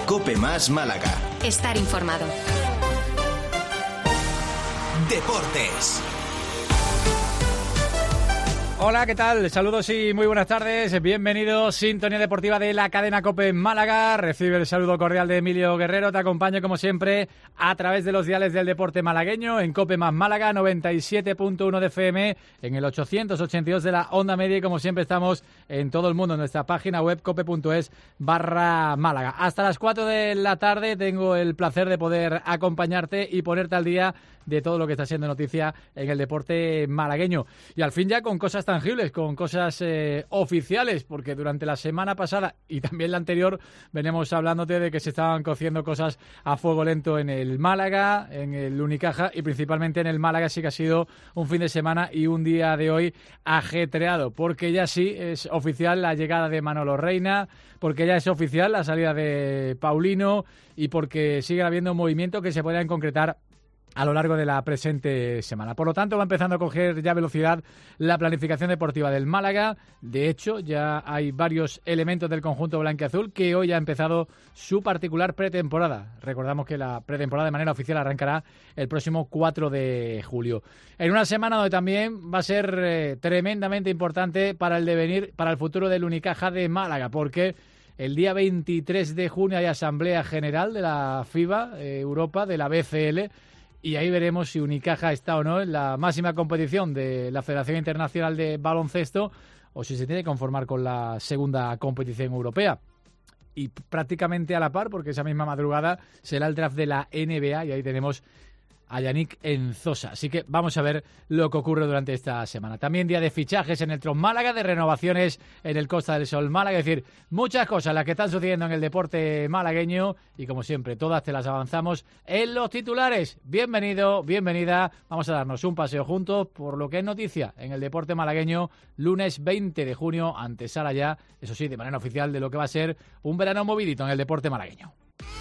COPE Más Málaga. Estar informado. Deportes. Hola, ¿qué tal? Saludos y muy buenas tardes. Bienvenidos, Sintonía Deportiva de la cadena COPE Málaga. Recibe el saludo cordial de Emilio Guerrero. Te acompaño, como siempre, a través de los diales del deporte malagueño en COPE Más Málaga, 97.1 de FM, en el 882 de la onda media. Y como siempre estamos en todo el mundo, en nuestra página web cope.es/Málaga. Hasta las 4 de la tarde tengo el placer de poder acompañarte y ponerte al día de todo lo que está siendo noticia en el deporte malagueño. Y al fin ya con cosas tangibles, con cosas oficiales, porque durante la semana pasada y también la anterior venimos hablándote de que se estaban cociendo cosas a fuego lento en el Málaga, en el Unicaja y principalmente en el Málaga. Sí que ha sido un fin de semana y un día de hoy ajetreado, porque ya sí es oficial la llegada de Manolo Reina, porque ya es oficial la salida de Paulino y porque sigue habiendo un movimiento que se podrá concretar a lo largo de la presente semana. Por lo tanto, va empezando a coger ya velocidad la planificación deportiva del Málaga. De hecho, ya hay varios elementos del conjunto blanquiazul que hoy ha empezado su particular pretemporada. Recordamos que la pretemporada de manera oficial arrancará el próximo 4 de julio. En una semana donde también va a ser tremendamente importante para el devenir, para el futuro del Unicaja de Málaga, porque el día 23 de junio hay Asamblea General de la FIBA Europa, de la BCL, y ahí veremos si Unicaja está o no en la máxima competición de la Federación Internacional de Baloncesto o si se tiene que conformar con la segunda competición europea. Y prácticamente a la par, porque esa misma madrugada será el draft de la NBA y ahí tenemos a Yannick Enzosa. Así que vamos a ver lo que ocurre durante esta semana. También día de fichajes en el Tron Málaga, de renovaciones en el Costa del Sol Málaga. Es decir, muchas cosas las que están sucediendo en el deporte malagueño y como siempre, todas te las avanzamos en los titulares. Bienvenido, bienvenida. Vamos a darnos un paseo juntos por lo que es noticia en el deporte malagueño. Lunes 20 de junio, antesala ya, eso sí, de manera oficial, de lo que va a ser un verano movidito en el deporte malagueño.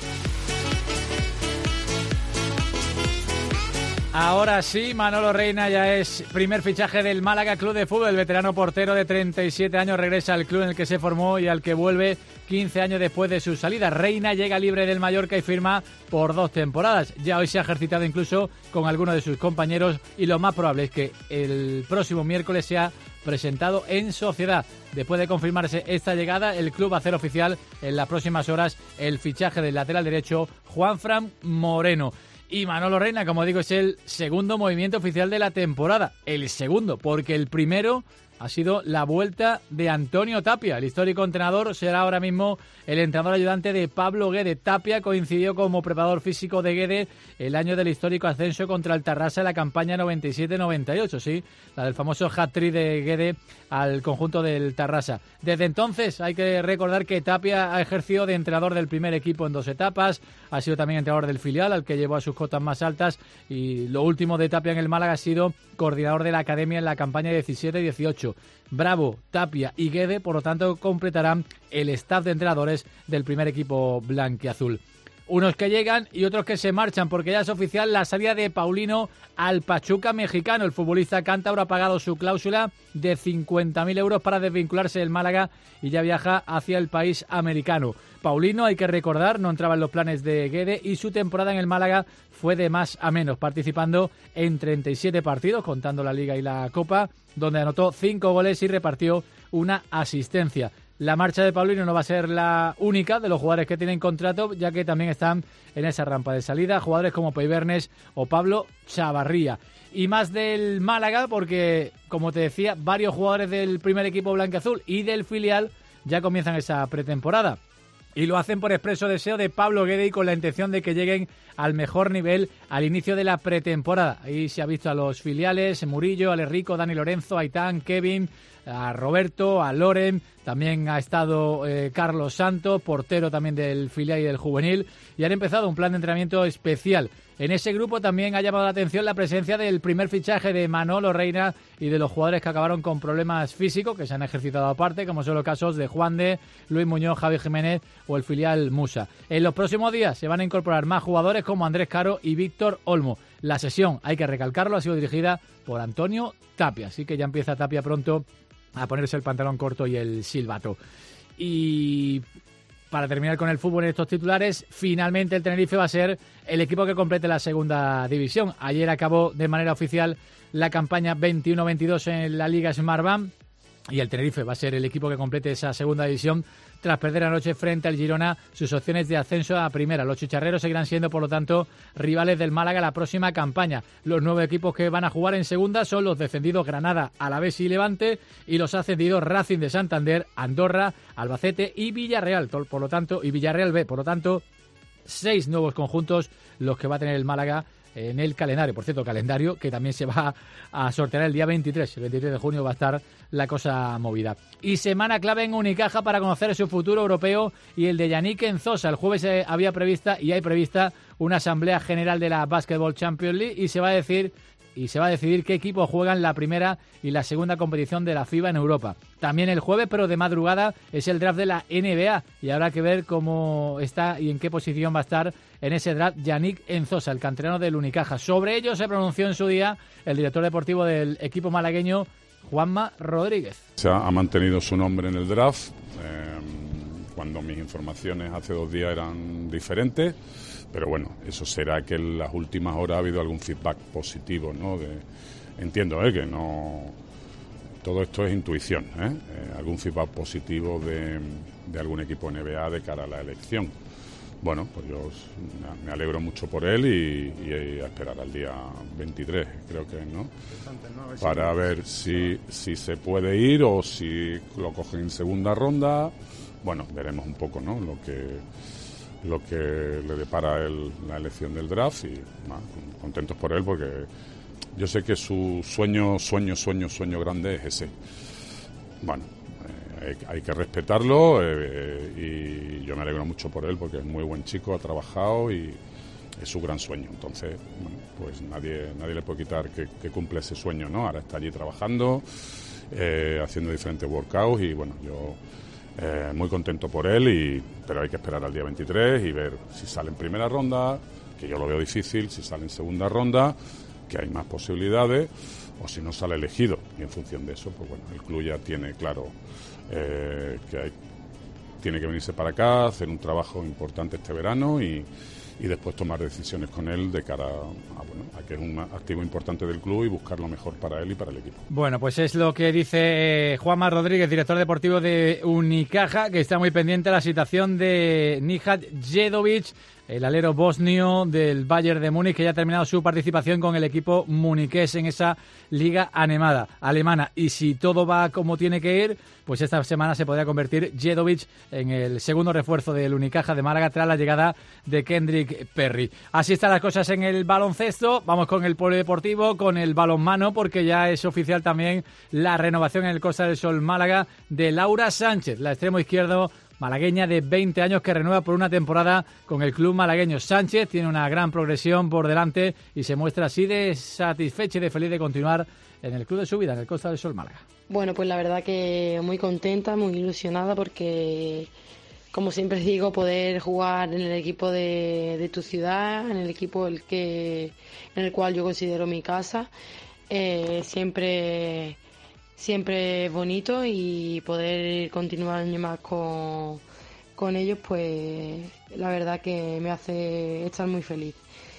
Ahora sí, Manolo Reina ya es primer fichaje del Málaga Club de Fútbol. El veterano portero de 37 años regresa al club en el que se formó y al que vuelve 15 años después de su salida. Reina llega libre del Mallorca y firma por 2 temporadas. Ya hoy se ha ejercitado incluso con algunos de sus compañeros y lo más probable es que el próximo miércoles sea presentado en sociedad. Después de confirmarse esta llegada, el club va a hacer oficial en las próximas horas el fichaje del lateral derecho Juanfran Moreno. Y Manolo Reina, como digo, es el segundo movimiento oficial de la temporada. El segundo, porque el primero ha sido la vuelta de Antonio Tapia. El histórico entrenador será ahora mismo el entrenador ayudante de Pablo Guede. Tapia coincidió como preparador físico de Guede el año del histórico ascenso contra el Tarrasa en la campaña 97-98, sí, la del famoso hat-trick de Guede al conjunto del Tarrasa. Desde entonces hay que recordar que Tapia ha ejercido de entrenador del primer equipo en 2 etapas, ha sido también entrenador del filial al que llevó a sus cotas más altas y lo último de Tapia en el Málaga ha sido coordinador de la academia en la campaña 17-18. Bravo, Tapia y Guede, por lo tanto, completarán el staff de entrenadores del primer equipo blanquiazul. Unos que llegan y otros que se marchan, porque ya es oficial la salida de Paulino al Pachuca mexicano. El futbolista cántabro ha pagado su cláusula de 50.000 euros para desvincularse del Málaga y ya viaja hacia el país americano. Paulino, hay que recordar, no entraba en los planes de Guede y su temporada en el Málaga fue de más a menos, participando en 37 partidos, contando la Liga y la Copa, donde anotó 5 goles y repartió una asistencia. La marcha de Paulino no va a ser la única de los jugadores que tienen contrato, ya que también están en esa rampa de salida jugadores como Peibernes o Pablo Chavarría. Y más del Málaga, porque, como te decía, varios jugadores del primer equipo blanquiazul y del filial ya comienzan esa pretemporada. Y lo hacen por expreso deseo de Pablo Guede y con la intención de que lleguen al mejor nivel al inicio de la pretemporada. Ahí se ha visto a los filiales, Murillo, Alerrico, Dani Lorenzo, Aitán, Kevin, a Roberto, a Loren, también ha estado Carlos Santos, portero también del filial y del juvenil, y han empezado un plan de entrenamiento especial. En ese grupo también ha llamado la atención la presencia del primer fichaje de Manolo Reina y de los jugadores que acabaron con problemas físicos, que se han ejercitado aparte, como son los casos de Juan de, Luis Muñoz, Javi Jiménez o el filial Musa. En los próximos días se van a incorporar más jugadores como Andrés Caro y Víctor Olmo. La sesión, hay que recalcarlo, ha sido dirigida por Antonio Tapia, así que ya empieza Tapia pronto a ponerse el pantalón corto y el silbato. Y para terminar con el fútbol en estos titulares, finalmente el Tenerife va a ser el equipo que complete la segunda división. Ayer acabó de manera oficial la campaña 21-22 en la Liga Smartbank y el Tenerife va a ser el equipo que complete esa segunda división tras perder anoche frente al Girona sus opciones de ascenso a primera. Los chicharreros seguirán siendo, por lo tanto, rivales del Málaga la próxima campaña. Los 9 equipos que van a jugar en segunda son los descendidos Granada, Alavés y Levante y los ascendidos Racing de Santander, Andorra, Albacete y Villarreal, por lo tanto, y Villarreal B. Por lo tanto, 6 nuevos conjuntos los que va a tener el Málaga en el calendario. Por cierto, calendario que también se va a sortear el día 23. El 23 de junio va a estar la cosa movida. Y semana clave en Unicaja para conocer su futuro europeo y el de Yannick Enzosa. El jueves había prevista y hay prevista una asamblea general de la Basketball Champions League y se va a decidir qué equipos juegan la primera y la segunda competición de la FIBA en Europa. También el jueves, pero de madrugada, es el draft de la NBA y habrá que ver cómo está y en qué posición va a estar en ese draft Yannick Enzosa, el canterano del Unicaja. Sobre ello se pronunció en su día el director deportivo del equipo malagueño, Juanma Rodríguez. Se ha mantenido su nombre en el draft, cuando mis informaciones hace 2 días eran diferentes. Pero bueno, eso será que en las últimas horas ha habido algún feedback positivo, ¿no? Entiendo que no todo esto es intuición, algún feedback positivo de algún equipo NBA de cara a la elección. Bueno, pues yo me alegro mucho por él y a esperar al día 23, creo que, ¿no? Para ver si se puede ir o si lo cogen en segunda ronda. Bueno, veremos un poco, ¿no? Lo que le depara la elección del draft y contentos por él porque yo sé que su sueño grande es ese. Bueno, hay que respetarlo y yo me alegro mucho por él porque es muy buen chico, ha trabajado y es su gran sueño. Entonces, bueno, pues nadie le puede quitar que cumple ese sueño, ¿no? Ahora está allí trabajando, haciendo diferentes workouts y bueno, yo muy contento por él, pero hay que esperar al día 23 y ver si sale en primera ronda, que yo lo veo difícil, si sale en segunda ronda, que hay más posibilidades, o si no sale elegido. Y en función de eso, pues bueno, el club ya tiene claro tiene que venirse para acá, hacer un trabajo importante este verano y después tomar decisiones con él de cara a que es un activo importante del club y buscar lo mejor para él y para el equipo. Bueno, pues es lo que dice Juanma Rodríguez, director deportivo de Unicaja, que está muy pendiente de la situación de Nihat Jedovic, el alero bosnio del Bayern de Múnich, que ya ha terminado su participación con el equipo muniqués en esa liga alemana. Y si todo va como tiene que ir, pues esta semana se podría convertir Jedovic en el segundo refuerzo del Unicaja de Málaga tras la llegada de Kendrick Perry. Así están las cosas en el baloncesto. Vamos con el polideportivo, con el balonmano, porque ya es oficial también la renovación en el Costa del Sol Málaga de Laura Sánchez, la extremo izquierdo malagueña de 20 años que renueva por una temporada con el club malagueño. Sánchez tiene una gran progresión por delante y se muestra así de satisfecha y de feliz de continuar en el club de su vida, en el Costa del Sol Málaga. Bueno, pues la verdad que muy contenta, muy ilusionada porque, como siempre digo, poder jugar en el equipo de tu ciudad, en el equipo en el cual yo considero mi casa, siempre es bonito y poder continuar un año más con ellos, pues la verdad que me hace estar muy feliz.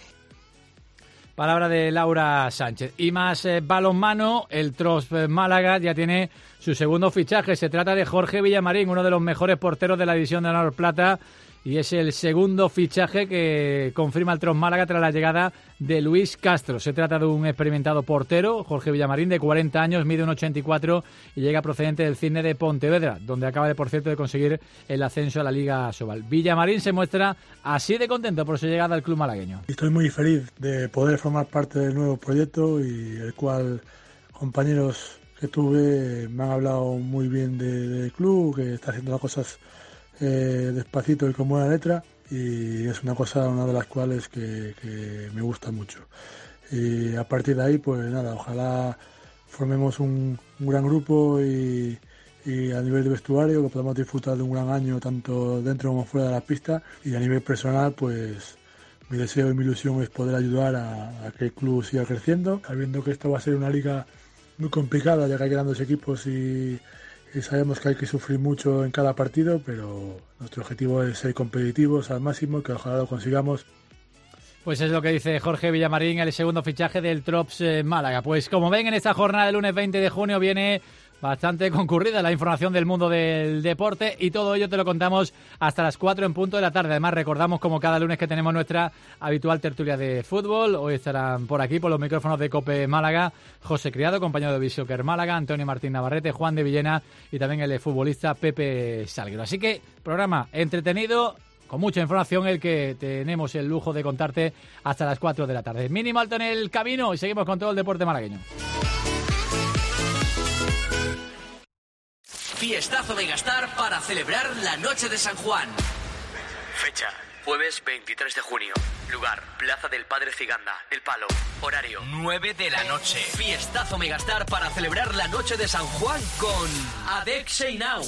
Palabra de Laura Sánchez. Y más balonmano, el Tros Málaga ya tiene su segundo fichaje. Se trata de Jorge Villamarín, uno de los mejores porteros de la división de honor plata. Y es el segundo fichaje que confirma el Tros Málaga tras la llegada de Luis Castro. Se trata de un experimentado portero, Jorge Villamarín, de 40 años, mide 1,84 y llega procedente del Cisne de Pontevedra, donde acaba, por cierto, de conseguir el ascenso a la Liga Sobal. Villamarín se muestra así de contento por su llegada al club malagueño. Estoy muy feliz de poder formar parte del nuevo proyecto y el cual compañeros que tuve me han hablado muy bien del club, que está haciendo las cosas despacito y con buena letra, y es una de las cuales que me gusta mucho. Y a partir de ahí, pues nada, ojalá formemos un gran grupo y a nivel de vestuario que podamos disfrutar de un gran año tanto dentro como fuera de la pista, y a nivel personal, pues mi deseo y mi ilusión es poder ayudar a que el club siga creciendo, sabiendo que esto va a ser una liga muy complicada, ya que hay grandes equipos y Sabemos que hay que sufrir mucho en cada partido, pero nuestro objetivo es ser competitivos al máximo, que ojalá lo consigamos. Pues es lo que dice Jorge Villamarín, el segundo fichaje del Trops Málaga. Pues como ven, en esta jornada del lunes 20 de junio viene bastante concurrida la información del mundo del deporte y todo ello te lo contamos hasta las 4 en punto de la tarde. Además, recordamos como cada lunes que tenemos nuestra habitual tertulia de fútbol. Hoy estarán por aquí, por los micrófonos de COPE Málaga, José Criado, compañero de Bishoker Málaga, Antonio Martín Navarrete, Juan de Villena y también el futbolista Pepe Salguero. Así que programa entretenido, con mucha información, el que tenemos el lujo de contarte hasta las 4 de la tarde. Mínimo alto en el camino y seguimos con todo el deporte malagueño. Fiestazo Megastar para celebrar la noche de San Juan. Fecha: jueves 23 de junio. Lugar: Plaza del Padre Ciganda, El Palo. Horario: 9 de la noche. Fiestazo Megastar para celebrar la noche de San Juan con Adexe Now,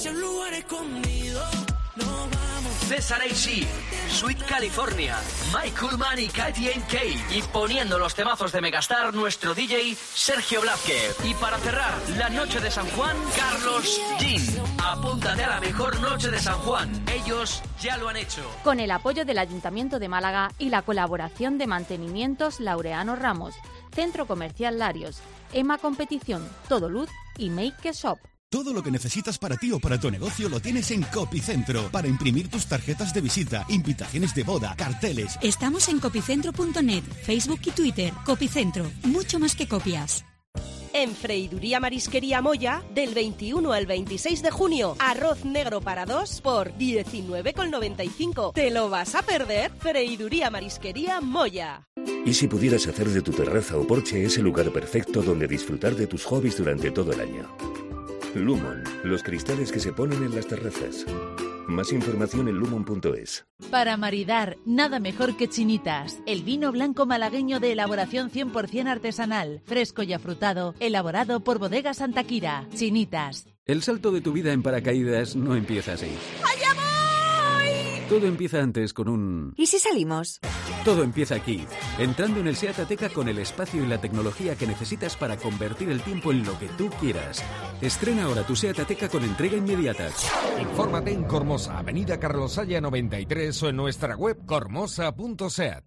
César A.C., Sweet California, Mike Coolman y Katie N.K. Y poniendo los temazos de Megastar, nuestro DJ Sergio Blázquez. Y para cerrar la noche de San Juan, Carlos Jean. Apúntate a la mejor noche de San Juan. Ellos ya lo han hecho. Con el apoyo del Ayuntamiento de Málaga y la colaboración de Mantenimientos Laureano Ramos, Centro Comercial Larios, EMA Competición, Todo Luz y Make Shop. Todo lo que necesitas para ti o para tu negocio lo tienes en Copicentro. Para imprimir tus tarjetas de visita, invitaciones de boda, carteles. Estamos en copicentro.net, Facebook y Twitter. Copicentro, mucho más que copias. En Freiduría Marisquería Moya, del 21 al 26 de junio, arroz negro para 2 por 19,95. ¿Te lo vas a perder? Freiduría Marisquería Moya. ¿Y si pudieras hacer de tu terraza o porche ese lugar perfecto donde disfrutar de tus hobbies durante todo el año? Lumon, los cristales que se ponen en las terrazas. Más información en lumon.es. Para maridar, nada mejor que Chinitas, el vino blanco malagueño de elaboración 100% artesanal, fresco y afrutado, elaborado por Bodega Santa Quira. Chinitas. El salto de tu vida en paracaídas no empieza así. ¡Allá voy! Todo empieza antes con un... ¿Y si salimos? Todo empieza aquí, entrando en el SEAT Ateca con el espacio y la tecnología que necesitas para convertir el tiempo en lo que tú quieras. Estrena ahora tu SEAT Ateca con entrega inmediata. Infórmate en Cormosa, Avenida Carlos Haya 93 o en nuestra web cormosa.seat.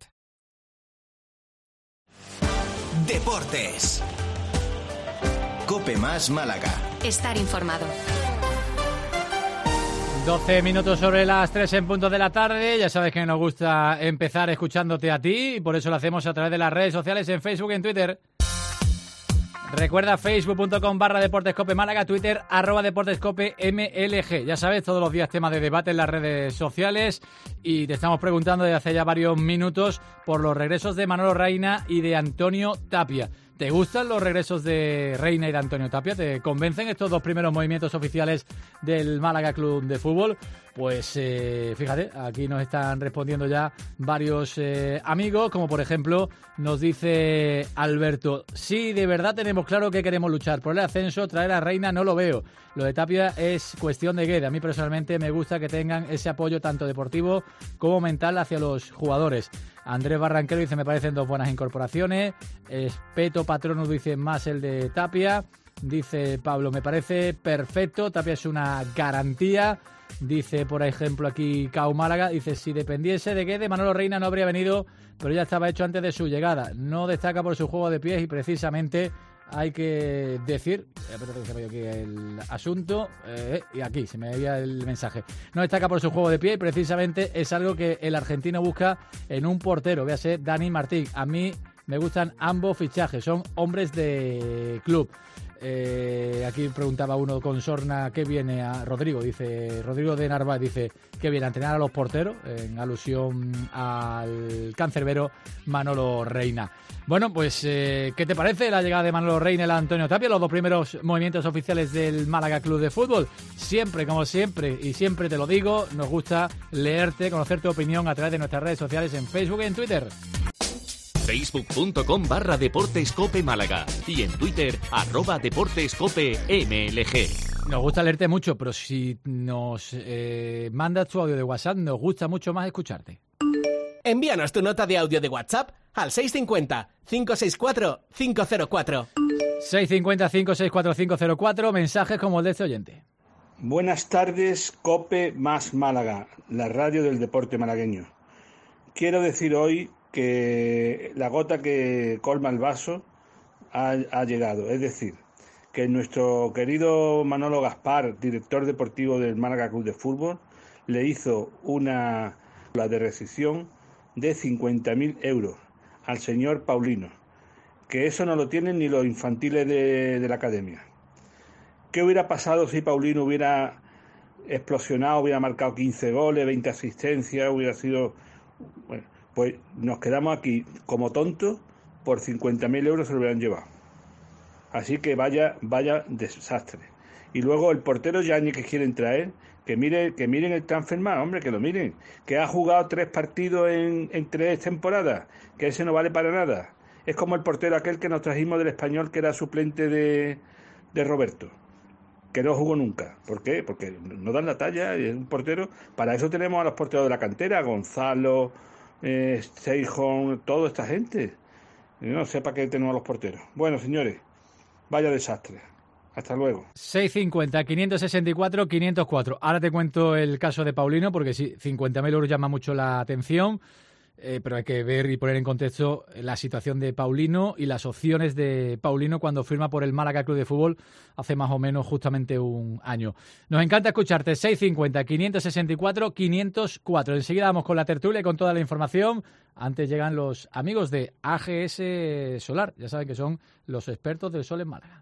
Deportes. COPE más Málaga. Estar informado. 12 minutos sobre las 3 en punto de la tarde. Ya sabes que nos gusta empezar escuchándote a ti y por eso lo hacemos a través de las redes sociales en Facebook y en Twitter. Recuerda facebook.com/deportescope Málaga, Twitter @deportescope MLG. Ya sabes, todos los días temas de debate en las redes sociales y te estamos preguntando desde hace ya varios minutos por los regresos de Manolo Reina y de Antonio Tapia. ¿Te gustan los regresos de Reina y de Antonio Tapia? ¿Te convencen estos dos primeros movimientos oficiales del Málaga Club de Fútbol? Pues fíjate, aquí nos están respondiendo ya varios amigos, como por ejemplo nos dice Alberto: sí, de verdad tenemos claro que queremos luchar por el ascenso, traer a Reina no lo veo. Lo de Tapia es cuestión de Guede. A mí personalmente me gusta que tengan ese apoyo tanto deportivo como mental hacia los jugadores. Andrés Barranquero dice: me parecen dos buenas incorporaciones. Peto Patronus dice: más el de Tapia. Dice Pablo: me parece perfecto, Tapia es una garantía. Dice, por ejemplo, aquí Cau Málaga, dice: si dependiese de Guede, Manolo Reina no habría venido, pero ya estaba hecho antes de su llegada. No destaca por su juego de pies y precisamente hay que decir, espérate que se vaya aquí el asunto, y aquí se me veía el mensaje. No destaca por su juego de pie y precisamente es algo que el argentino busca en un portero, véase Dani Martín. A mí me gustan ambos fichajes, son hombres de club. Aquí preguntaba uno con sorna qué viene a Rodrigo, dice Rodrigo de Narváez, dice que viene a entrenar a los porteros, en alusión al cancerbero Manolo Reina. Bueno, pues ¿qué te parece la llegada de Manolo Reina y la Antonio Tapia, los dos primeros movimientos oficiales del Málaga Club de Fútbol? Siempre, como siempre, y siempre te lo digo, nos gusta leerte, conocer tu opinión a través de nuestras redes sociales en Facebook y en Twitter. Facebook.com/deportescope Málaga y en Twitter @deportescope MLG. Nos gusta leerte mucho, pero si nos mandas tu audio de WhatsApp, nos gusta mucho más escucharte. Envíanos tu nota de audio de WhatsApp al 650-564-504. 650-564-504, mensajes como el de este oyente. Buenas tardes, COPE más Málaga, la radio del deporte malagueño. Quiero decir hoy que la gota que colma el vaso ha llegado, es decir, que nuestro querido Manolo Gaspar, director deportivo del Málaga Club de Fútbol, le hizo una de rescisión de 50.000 euros al señor Paulino, que eso no lo tienen ni los infantiles de la academia. ¿Qué hubiera pasado si Paulino hubiera explosionado, hubiera marcado 15 goles, 20 asistencias, hubiera sido... Bueno, pues nos quedamos aquí como tontos, por 50.000 euros se lo hubieran llevado. Así que vaya desastre. Y luego el portero Yañez que quieren traer, que miren el transfermarkt, hombre, que lo miren, que ha jugado 3 partidos en 3 temporadas, que ese no vale para nada. Es como el portero aquel que nos trajimos del Español, que era suplente de Roberto, que no jugó nunca. ¿Por qué? Porque no dan la talla, y es un portero. Para eso tenemos a los porteros de la cantera, Gonzalo, Seijón, toda esta gente. Yo no sé para qué tenemos a los porteros. Bueno, señores, vaya desastre. Hasta luego. 650, 564, 504. Ahora te cuento el caso de Paulino, porque sí, 50.000 euros llama mucho la atención, pero hay que ver y poner en contexto la situación de Paulino y las opciones de Paulino cuando firma por el Málaga Club de Fútbol hace más o menos justamente un año. Nos encanta escucharte. 650, 564, 504. Enseguida vamos con la tertulia y con toda la información. Antes llegan los amigos de AGS Solar. Ya saben que son los expertos del sol en Málaga.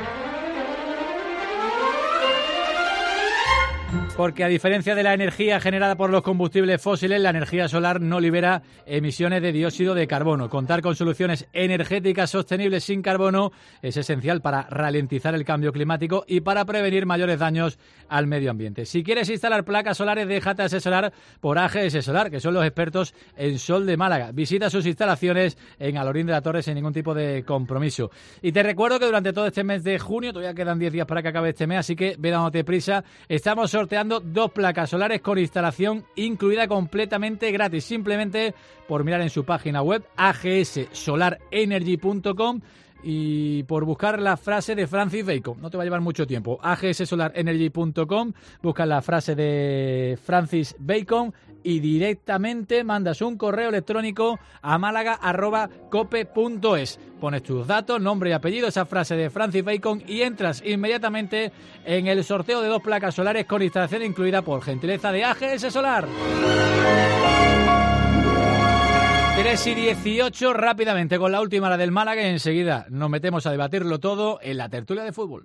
Porque a diferencia de la energía generada por los combustibles fósiles, la energía solar no libera emisiones de dióxido de carbono. Contar con soluciones energéticas sostenibles sin carbono es esencial para ralentizar el cambio climático y para prevenir mayores daños al medio ambiente. Si quieres instalar placas solares, déjate asesorar por AGS Solar, que son los expertos en sol de Málaga. Visita sus instalaciones en Alorín de la Torre sin ningún tipo de compromiso. Y te recuerdo que durante todo este mes de junio, todavía quedan 10 días para que acabe este mes, así que ve dándote prisa, estamos sorteando 2 placas solares con instalación incluida completamente gratis, simplemente por mirar en su página web agsSolarEnergy.com y por buscar la frase de Francis Bacon. No te va a llevar mucho tiempo. agsSolarEnergy.com, buscas la frase de Francis Bacon y directamente mandas un correo electrónico a málaga@cope.es. Pones tus datos, nombre y apellido, esa frase de Francis Bacon y entras inmediatamente en el sorteo de 2 placas solares con instalación incluida por gentileza de AGS Solar. 3:18 rápidamente con la última hora del Málaga y enseguida nos metemos a debatirlo todo en la tertulia de fútbol.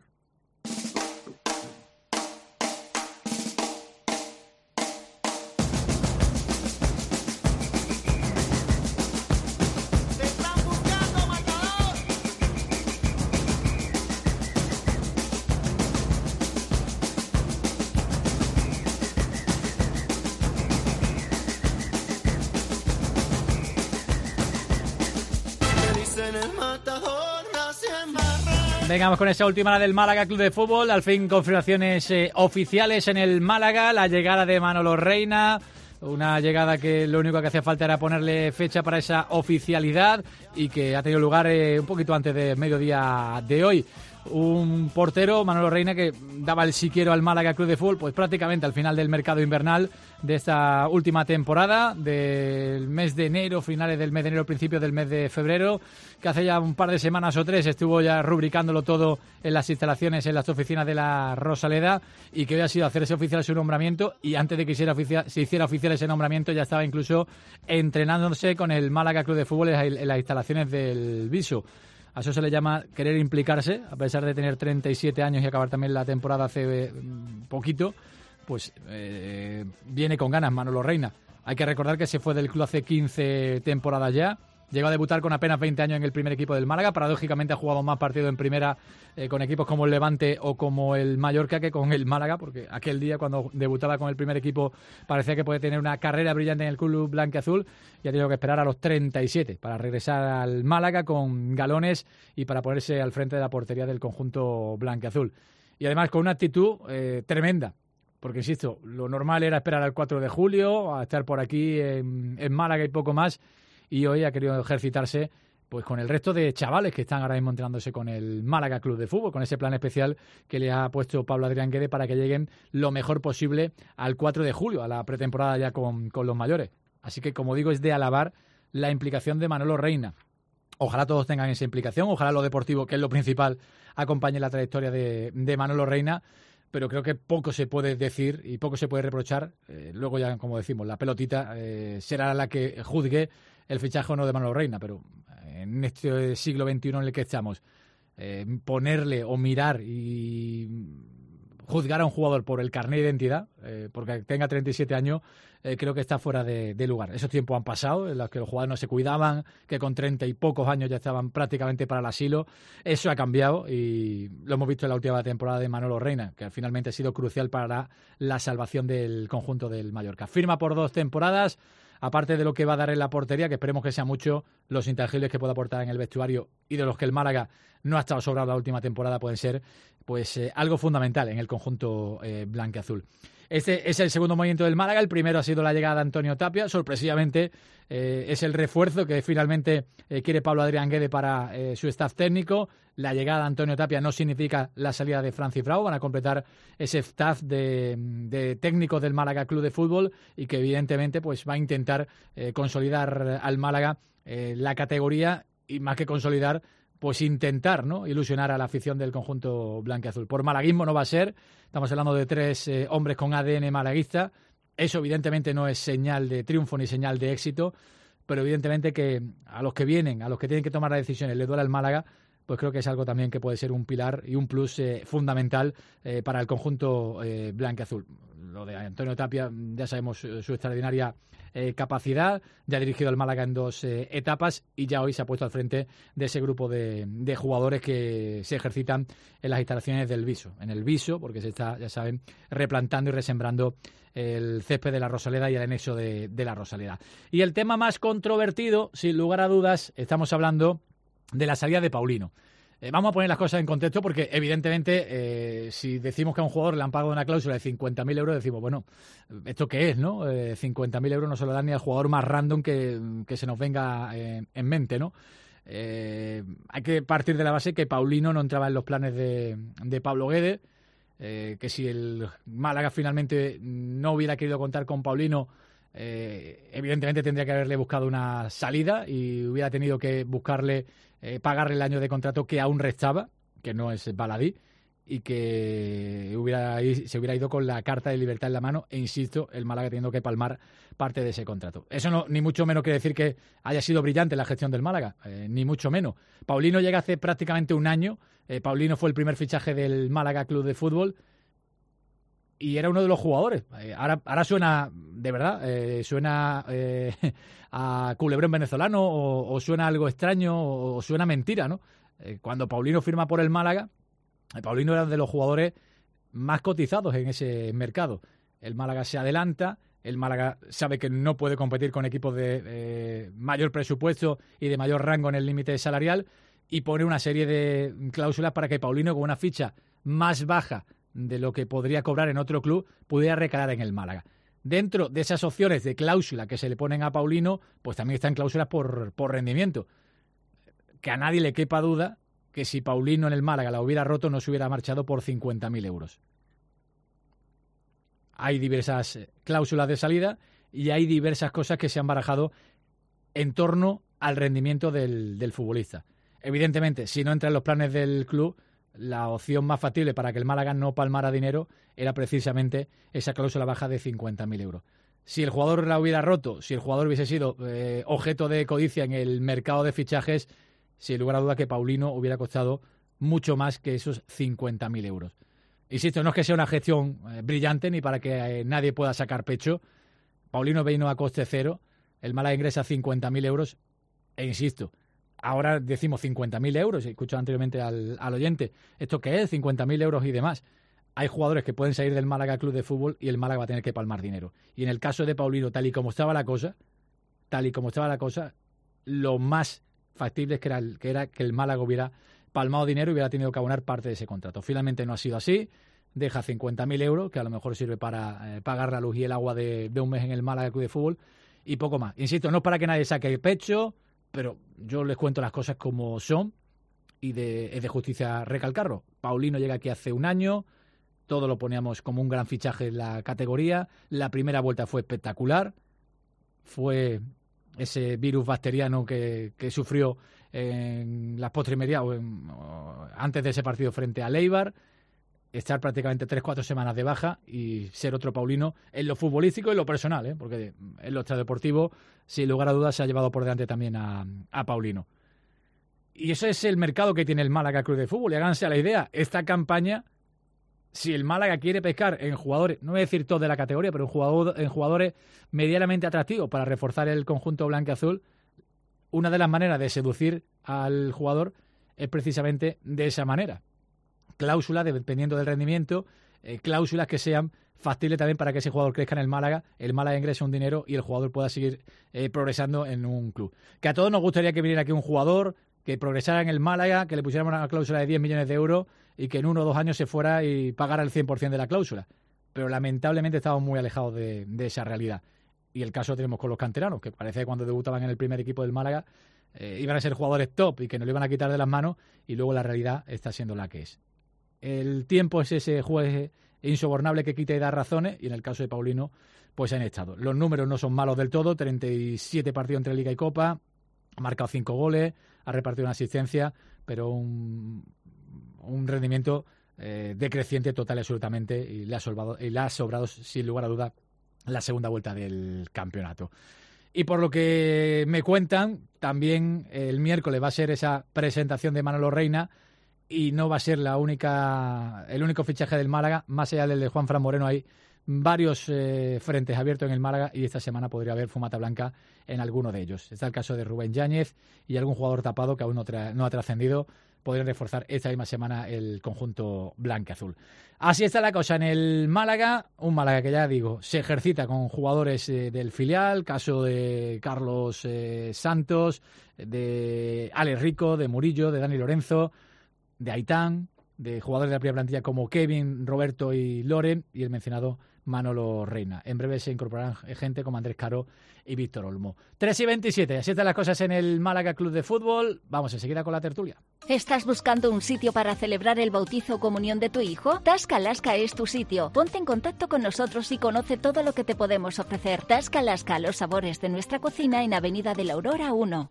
Vengamos con esa última hora del Málaga Club de Fútbol. Al fin confirmaciones oficiales en el Málaga. La llegada de Manolo Reina. Una llegada que lo único que hacía falta era ponerle fecha para esa oficialidad y que ha tenido lugar un poquito antes del mediodía de hoy. Un portero, Manolo Reina, que daba el si quiero al Málaga Club de Fútbol, pues prácticamente al final del mercado invernal de esta última temporada, del mes de enero, finales del mes de enero, principios del mes de febrero, que hace ya un par de semanas o 3 estuvo ya rubricándolo todo en las instalaciones, en las oficinas de la Rosaleda, y que hoy ha sido hacerse oficial su nombramiento, y antes de que se hiciera oficial ese nombramiento ya estaba incluso entrenándose con el Málaga Club de Fútbol en las instalaciones del Viso. A eso se le llama querer implicarse, a pesar de tener 37 años y acabar también la temporada hace poquito, pues viene con ganas Manolo Reina. Hay que recordar que se fue del club hace 15 temporadas ya. Llegó a debutar con apenas 20 años en el primer equipo del Málaga. Paradójicamente ha jugado más partidos en primera con equipos como el Levante o como el Mallorca que con el Málaga, porque aquel día cuando debutaba con el primer equipo parecía que podía tener una carrera brillante en el club blanquiazul y ha tenido que esperar a los 37 para regresar al Málaga con galones y para ponerse al frente de la portería del conjunto blanquiazul. Y además con una actitud tremenda. Porque, insisto, lo normal era esperar al 4 de julio, a estar por aquí en Málaga y poco más, y hoy ha querido ejercitarse pues con el resto de chavales que están ahora mismo entrenándose con el Málaga Club de Fútbol, con ese plan especial que le ha puesto Pablo Adrián Guede para que lleguen lo mejor posible al 4 de julio, a la pretemporada ya con los mayores. Así que, como digo, es de alabar la implicación de Manolo Reina. Ojalá todos tengan esa implicación, ojalá lo deportivo, que es lo principal, acompañe la trayectoria de Manolo Reina, pero creo que poco se puede decir y poco se puede reprochar. Luego ya, como decimos, la pelotita será la que juzgue el fichaje o no de Manolo Reina, pero en este siglo XXI en el que estamos, ponerle o mirar y juzgar a un jugador por el carnet de identidad, porque tenga 37 años, creo que está fuera de lugar. Esos tiempos han pasado, en los que los jugadores no se cuidaban, que con 30 y pocos años ya estaban prácticamente para el asilo. Eso ha cambiado y lo hemos visto en la última temporada de Manolo Reina, que finalmente ha sido crucial para la salvación del conjunto del Mallorca. Firma por 2 temporadas, aparte de lo que va a dar en la portería, que esperemos que sea mucho, los intangibles que pueda aportar en el vestuario y de los que el Málaga no ha estado sobrado la última temporada, pueden ser pues algo fundamental en el conjunto blanquiazul. Este es el segundo movimiento del Málaga. El primero ha sido la llegada de Antonio Tapia. Sorpresivamente es el refuerzo que finalmente quiere Pablo Adrián Guede para su staff técnico. La llegada de Antonio Tapia no significa la salida de Francis Bravo. Van a completar ese staff de técnicos del Málaga Club de Fútbol y que evidentemente pues va a intentar consolidar al Málaga la categoría y más que consolidar, pues intentar, ¿no?, ilusionar a la afición del conjunto blanquiazul. Por malaguismo no va a ser. Estamos hablando de 3 hombres con ADN malaguista. Eso evidentemente no es señal de triunfo ni señal de éxito, pero evidentemente que a los que vienen, a los que tienen que tomar las decisiones, les duele al Málaga, pues creo que es algo también que puede ser un pilar y un plus fundamental para el conjunto blanquiazul. Lo de Antonio Tapia, ya sabemos su extraordinaria capacidad, ya ha dirigido al Málaga en 2 etapas y ya hoy se ha puesto al frente de ese grupo de jugadores que se ejercitan en las instalaciones del Viso. En el Viso, porque se está, ya saben, replantando y resembrando el césped de la Rosaleda y el anexo de la Rosaleda. Y el tema más controvertido, sin lugar a dudas, estamos hablando de la salida de Paulino. Vamos a poner las cosas en contexto porque, evidentemente, si decimos que a un jugador le han pagado una cláusula de 50.000 euros, decimos, bueno, ¿esto qué es, no? 50.000 euros no se lo dan ni al jugador más random que se nos venga en mente, ¿no? Hay que partir de la base que Paulino no entraba en los planes de Pablo Guede, que si el Málaga finalmente no hubiera querido contar con Paulino, evidentemente tendría que haberle buscado una salida y hubiera tenido que buscarle pagarle el año de contrato que aún restaba, que no es baladí, y que se hubiera ido con la carta de libertad en la mano, e insisto, el Málaga teniendo que palmar parte de ese contrato. Eso no, ni mucho menos quiere decir que haya sido brillante la gestión del Málaga, ni mucho menos. Paulino llega hace prácticamente un año. Paulino fue el primer fichaje del Málaga Club de Fútbol y era uno de los jugadores. Ahora suena, de verdad, suena a culebrón venezolano o suena algo extraño o suena mentira, ¿no? Cuando Paulino firma por el Málaga, Paulino era de los jugadores más cotizados en ese mercado. El Málaga se adelanta, el Málaga sabe que no puede competir con equipos de mayor presupuesto y de mayor rango en el límite salarial y pone una serie de cláusulas para que Paulino, con una ficha más baja de lo que podría cobrar en otro club, pudiera recalar en el Málaga. Dentro de esas opciones de cláusula que se le ponen a Paulino, pues también están cláusulas por rendimiento. Que a nadie le quepa duda que si Paulino en el Málaga la hubiera roto, no se hubiera marchado por 50.000 euros. Hay diversas cláusulas de salida y hay diversas cosas que se han barajado en torno al rendimiento del futbolista. Evidentemente, si no entra en los planes del club, la opción más factible para que el Málaga no palmara dinero era precisamente esa cláusula baja de 50.000 euros. Si el jugador la hubiera roto, si el jugador hubiese sido objeto de codicia en el mercado de fichajes, sin lugar a duda que Paulino hubiera costado mucho más que esos 50.000 euros. Insisto, no es que sea una gestión brillante ni para que nadie pueda sacar pecho. Paulino vino a coste cero, el Málaga ingresa 50.000 euros e insisto, ahora decimos 50.000 euros, he escuchado anteriormente al oyente, ¿esto qué es? 50.000 euros y demás. Hay jugadores que pueden salir del Málaga Club de Fútbol y el Málaga va a tener que palmar dinero. Y en el caso de Paulino, tal y como estaba la cosa, lo más factible era que el Málaga hubiera palmado dinero y hubiera tenido que abonar parte de ese contrato. Finalmente no ha sido así, deja 50.000 euros, que a lo mejor sirve para pagar la luz y el agua de un mes en el Málaga Club de Fútbol y poco más. Insisto, no es para que nadie saque el pecho, pero yo les cuento las cosas como son y es de justicia recalcarlo. Paulino llega aquí hace un año, todo lo poníamos como un gran fichaje en la categoría. La primera vuelta fue espectacular, fue ese virus bacteriano que sufrió en las postrimerías o antes de ese partido frente a Eibar, estar prácticamente 3-4 semanas de baja y ser otro Paulino en lo futbolístico y en lo personal, porque en lo extradeportivo, sin lugar a dudas, se ha llevado por delante también a Paulino. Y eso es el mercado que tiene el Málaga Club de Fútbol. Y háganse a la idea, esta campaña, si el Málaga quiere pescar en jugadores, no voy a decir todos de la categoría, pero en jugadores medianamente atractivos para reforzar el conjunto blanquiazul, una de las maneras de seducir al jugador es precisamente de esa manera. Cláusulas, dependiendo del rendimiento, cláusulas que sean factibles también para que ese jugador crezca en el Málaga ingrese un dinero y el jugador pueda seguir progresando en un club. Que a todos nos gustaría que viniera aquí un jugador que progresara en el Málaga, que le pusiéramos una cláusula de 10 millones de euros y que en 1 o 2 años se fuera y pagara el 100% de la cláusula. Pero lamentablemente estamos muy alejados de esa realidad. Y el caso lo tenemos con los canteranos, que parece que cuando debutaban en el primer equipo del Málaga iban a ser jugadores top y que nos lo iban a quitar de las manos, y luego la realidad está siendo la que es. El tiempo es ese juez insobornable que quita y da razones, y en el caso de Paulino, pues han estado. Los números no son malos del todo, 37 partidos entre Liga y Copa, ha marcado 5 goles, ha repartido una asistencia, pero un rendimiento decreciente total y absolutamente, y le ha sobrado sin lugar a duda la segunda vuelta del campeonato. Y por lo que me cuentan, también el miércoles va a ser esa presentación de Manolo Reina, y no va a ser el único fichaje del Málaga. Más allá del de Juanfran Moreno, hay varios frentes abiertos en el Málaga, y esta semana podría haber fumata blanca en alguno de ellos. Está el caso de Rubén Yáñez y algún jugador tapado que aún no ha trascendido. Podrían reforzar esta misma semana el conjunto blanquiazul. Así está la cosa en el Málaga, un Málaga que ya digo, se ejercita con jugadores del filial, caso de Carlos Santos, de Alex Rico, de Murillo, de Dani Lorenzo, de Aitán, de jugadores de la primera plantilla como Kevin, Roberto y Loren, y el mencionado Manolo Reina. En breve se incorporarán gente como Andrés Caro y Víctor Olmo. 3:27, así están las cosas en el Málaga Club de Fútbol. Vamos enseguida con la tertulia. ¿Estás buscando un sitio para celebrar el bautizo o comunión de tu hijo? Tasca es tu sitio. Ponte en contacto con nosotros y conoce todo lo que te podemos ofrecer. Tasca, los sabores de nuestra cocina en Avenida de la Aurora 1.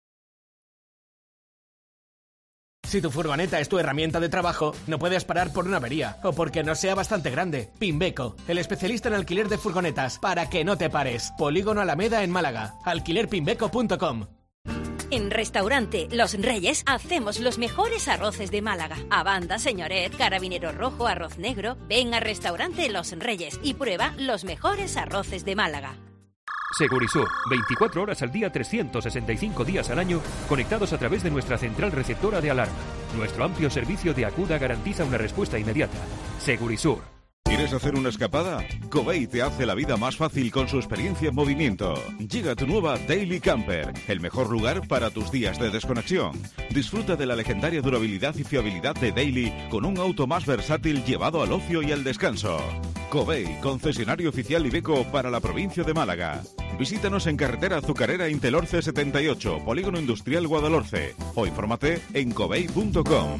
Si tu furgoneta es tu herramienta de trabajo, no puedes parar por una avería o porque no sea bastante grande. Pimbeco, el especialista en alquiler de furgonetas, para que no te pares. Polígono Alameda en Málaga. alquilerpimbeco.com. En Restaurante Los Reyes hacemos los mejores arroces de Málaga. Abanda, señoret, carabinero rojo, arroz negro. Ven a Restaurante Los Reyes y prueba los mejores arroces de Málaga. Segurisur, 24 horas al día, 365 días al año, conectados a través de nuestra central receptora de alarma. Nuestro amplio servicio de acuda garantiza una respuesta inmediata. Segurisur. ¿Quieres hacer una escapada? Covey te hace la vida más fácil con su experiencia en movimiento. Llega tu nueva Daily Camper, el mejor lugar para tus días de desconexión. Disfruta de la legendaria durabilidad y fiabilidad de Daily con un auto más versátil llevado al ocio y al descanso. Covey, concesionario oficial Iveco para la provincia de Málaga. Visítanos en carretera Azucarera Intelorce 78, Polígono Industrial Guadalhorce, o infórmate en covey.com.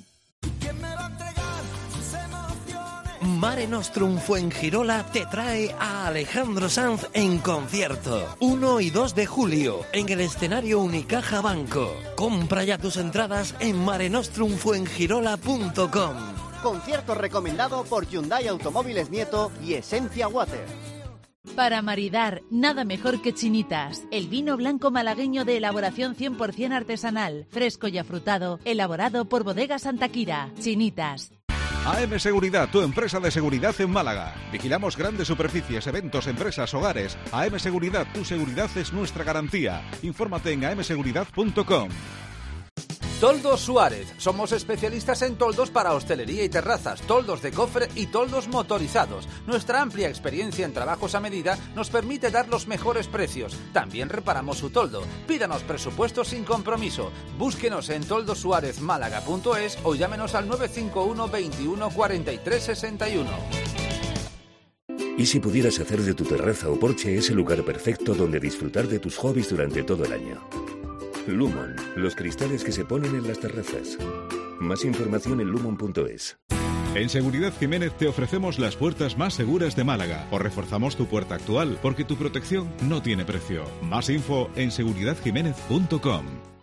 Mare Nostrum Fuengirola te trae a Alejandro Sanz en concierto. 1 y 2 de julio en el escenario Unicaja Banco. Compra ya tus entradas en marenostrumfuengirola.com. Concierto recomendado por Hyundai Automóviles Nieto y Esencia Water. Para maridar, nada mejor que Chinitas, el vino blanco malagueño de elaboración 100% artesanal, fresco y afrutado, elaborado por Bodegas Antaquira. Chinitas. AM Seguridad, tu empresa de seguridad en Málaga. Vigilamos grandes superficies, eventos, empresas, hogares. AM Seguridad, tu seguridad es nuestra garantía. Infórmate en amseguridad.com. Toldos Suárez. Somos especialistas en toldos para hostelería y terrazas, toldos de cofre y toldos motorizados. Nuestra amplia experiencia en trabajos a medida nos permite dar los mejores precios. También reparamos su toldo. Pídanos presupuesto sin compromiso. Búsquenos en toldosuarezmálaga.es o llámenos al 951 21 43 61. ¿Y si pudieras hacer de tu terraza o porche ese lugar perfecto donde disfrutar de tus hobbies durante todo el año? Lumon, los cristales que se ponen en las terrazas. Más información en lumon.es. En Seguridad Jiménez te ofrecemos las puertas más seguras de Málaga. O reforzamos tu puerta actual, porque tu protección no tiene precio. Más info en seguridadjiménez.com.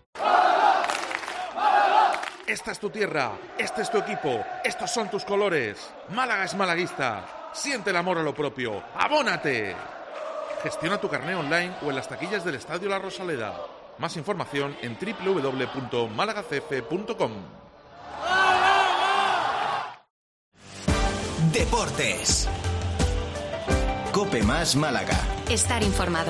Esta es tu tierra, este es tu equipo, estos son tus colores. Málaga es malaguista. Siente el amor a lo propio. ¡Abónate! Gestiona tu carné online o en las taquillas del Estadio La Rosaleda. Más información en www.malagacf.com. Deportes. Cope Más Málaga. Estar informado.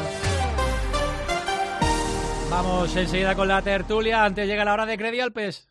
Vamos enseguida con la tertulia. Antes llega la hora de Credialpes.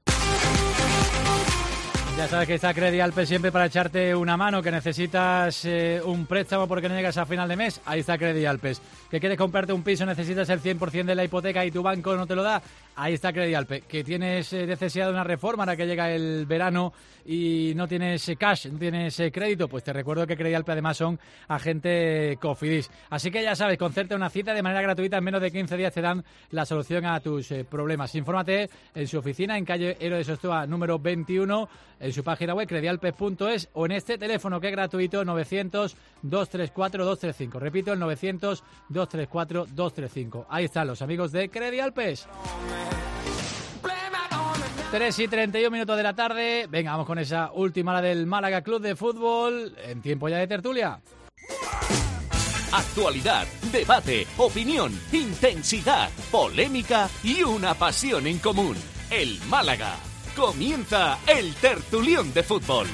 Ya sabes que está Credialpes siempre para echarte una mano, que necesitas un préstamo porque no llegas a final de mes. Ahí está Credialpes. Que quieres comprarte un piso, necesitas el 100% de la hipoteca y tu banco no te lo da. Ahí está Credialpes. Que tienes necesidad de una reforma ahora que llega el verano y no tienes cash, no tienes crédito, pues te recuerdo que Credialpes además son agente Cofidis. Así que ya sabes, concerta una cita de manera gratuita, en menos de 15 días te dan la solución a tus problemas. Infórmate en su oficina en calle Héroe de Sosúa número 21, en su página web credialpes.es o en este teléfono que es gratuito, 900-234-235. Repito, el 900-234-235. Ahí están los amigos de Credialpes. 3:31 de la tarde. Venga, vamos con esa última, la del Málaga Club de Fútbol, en tiempo ya de tertulia. Actualidad, debate, opinión, intensidad, polémica y una pasión en común. El Málaga. Comienza el tertulión de fútbol.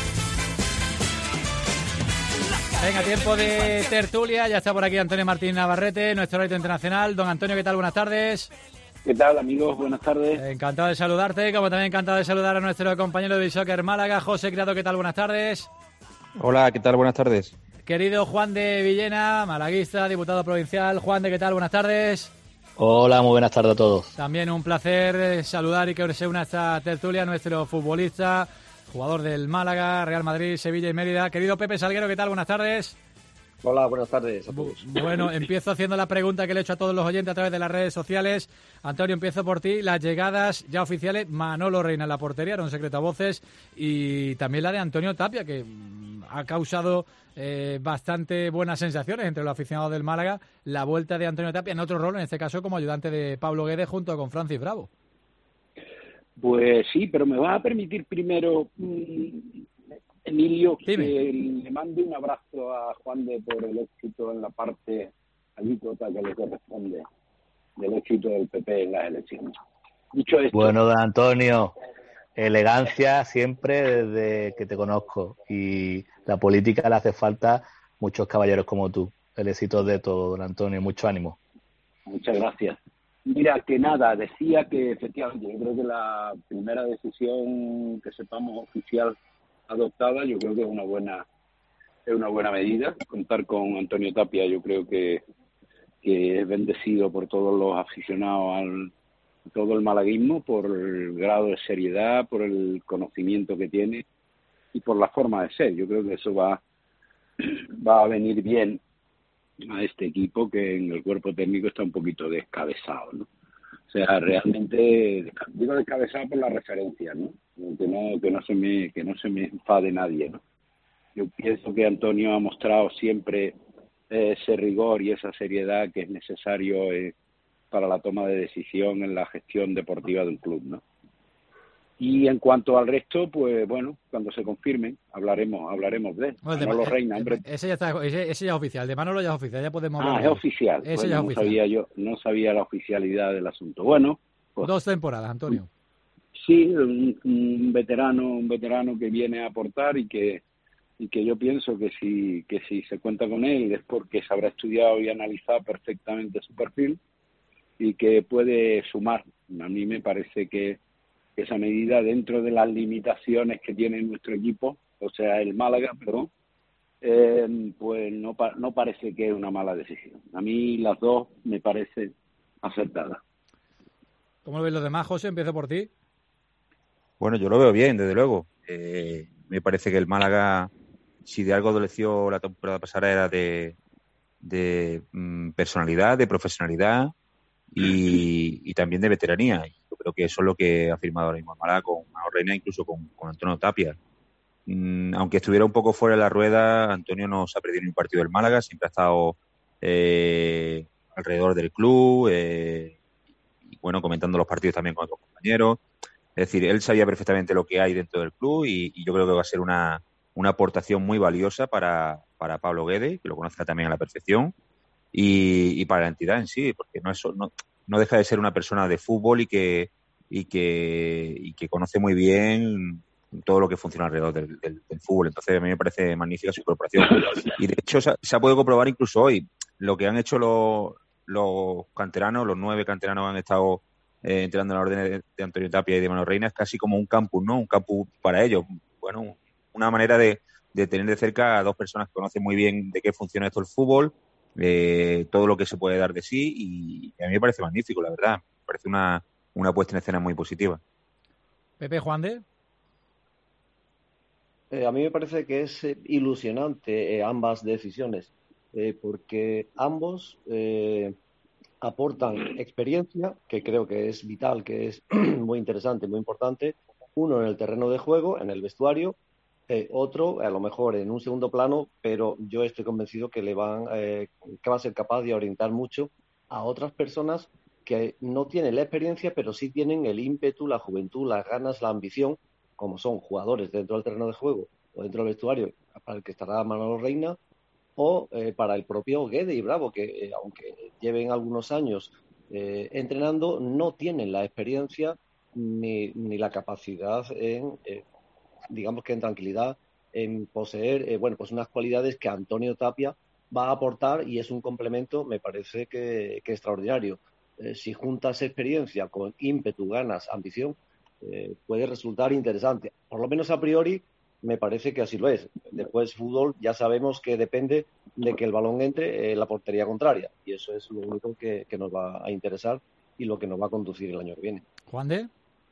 Venga, tiempo de tertulia. Ya está por aquí Antonio Martín Navarrete, nuestro árbitro internacional. Don Antonio, ¿qué tal? Buenas tardes. ¿Qué tal, amigos? Buenas tardes. Encantado de saludarte, como también encantado de saludar a nuestro compañero de Soccer Málaga, José Criado. ¿Qué tal? Buenas tardes. Hola, ¿qué tal? Buenas tardes. Querido Juan de Villena, malaguista, diputado provincial. Juan de, ¿qué tal? Buenas tardes. Hola, muy buenas tardes a todos. También un placer saludar y que se una a esta tertulia nuestro futbolista, jugador del Málaga, Real Madrid, Sevilla y Mérida. Querido Pepe Salguero, ¿qué tal? Buenas tardes. Hola, buenas tardes a todos. Bueno, empiezo haciendo la pregunta que le he hecho a todos los oyentes a través de las redes sociales. Antonio, empiezo por ti. Las llegadas ya oficiales, Manolo Reina en la portería, era un secreto a voces, y también la de Antonio Tapia, que ha causado bastante buenas sensaciones entre los aficionados del Málaga. La vuelta de Antonio Tapia en otro rol, en este caso como ayudante de Pablo Guedes junto con Francis Bravo. Pues sí, pero me vas a permitir primero, Emilio, que le mande un abrazo a Juan de por el éxito en la parte alícuota que le corresponde del éxito del PP en las elecciones. Dicho esto... Bueno, don Antonio, elegancia siempre desde que te conozco, y la política le hace falta muchos caballeros como tú. El éxito de todo, don Antonio, mucho ánimo. Muchas gracias. Mira, que nada, decía que efectivamente yo creo que la primera decisión que sepamos oficial adoptada, yo creo que es una buena medida. Contar con Antonio Tapia, yo creo que es bendecido por todos los aficionados todo el malaguismo, por el grado de seriedad, por el conocimiento que tiene y por la forma de ser. Yo creo que eso va a venir bien a este equipo, que en el cuerpo técnico está un poquito descabezado, ¿no? O sea, realmente digo descabezado por la referencia, ¿no? Que no se me enfade nadie, ¿no? Yo pienso que Antonio ha mostrado siempre ese rigor y esa seriedad que es necesario para la toma de decisión en la gestión deportiva de un club, ¿no? Y en cuanto al resto, pues bueno, cuando se confirmen, hablaremos de él. Bueno, Manolo Reina, hombre. Ese ya es oficial, de Manolo ya es oficial, ya podemos hablar. Es oficial. Ese bueno, ya es oficial. No sabía la oficialidad del asunto. Bueno, pues, 2 temporadas, Antonio. Sí, un veterano que viene a aportar y que yo pienso que si se cuenta con él es porque se habrá estudiado y analizado perfectamente su perfil y que puede sumar. A mí me parece que esa medida, dentro de las limitaciones que tiene nuestro equipo, o sea, el Málaga, pues no parece que es una mala decisión. A mí las dos me parecen acertadas. ¿Cómo lo ven los demás, José? Empiezo por ti. Bueno, yo lo veo bien, desde luego. Me parece que el Málaga, si de algo adoleció la temporada pasada, era de personalidad, de profesionalidad, y también de veteranía. Yo creo que eso es lo que ha firmado ahora mismo Málaga con Manolo Reina, incluso con Antonio Tapia. Aunque estuviera un poco fuera de la rueda, Antonio no se ha perdido ni un partido del Málaga, siempre ha estado alrededor del club, y bueno, comentando los partidos también con otros compañeros. Es decir, él sabía perfectamente lo que hay dentro del club y yo creo que va a ser una aportación muy valiosa para Pablo Guede, que lo conoce también a la perfección, y para la entidad en sí, porque no deja de ser una persona de fútbol y que conoce muy bien todo lo que funciona alrededor del fútbol. Entonces, a mí me parece magnífica su incorporación. Y de hecho, se ha podido comprobar incluso hoy lo que han hecho los canteranos, los 9 canteranos que han estado entrando en la orden de Antonio Tapia y de Manolo Reina. Es casi como un campus, ¿no? Un campus para ellos. Bueno, una manera de tener de cerca a 2 personas que conocen muy bien de qué funciona esto el fútbol, todo lo que se puede dar de sí, y a mí me parece magnífico, la verdad. Me parece una puesta en escena muy positiva. Pepe, Juan de. A mí me parece que es ilusionante ambas decisiones, porque ambos aportan experiencia, que creo que es vital, que es muy interesante, muy importante. Uno en el terreno de juego, en el vestuario, otro a lo mejor en un segundo plano, pero yo estoy convencido que que va a ser capaz de orientar mucho a otras personas que no tienen la experiencia, pero sí tienen el ímpetu, la juventud, las ganas, la ambición, como son jugadores dentro del terreno de juego o dentro del vestuario, para el que estará Manolo Reina, o para el propio Guede y Bravo, que aunque lleven algunos años entrenando, no tienen la experiencia ni la capacidad digamos que en tranquilidad, en poseer pues unas cualidades que Antonio Tapia va a aportar, y es un complemento, me parece que extraordinario. Si juntas experiencia con ímpetu, ganas, ambición, puede resultar interesante. Por lo menos a priori me parece que así lo es. Después, fútbol, ya sabemos que depende de que el balón entre en la portería contraria, y eso es lo único que nos va a interesar y lo que nos va a conducir el año que viene. Juan de.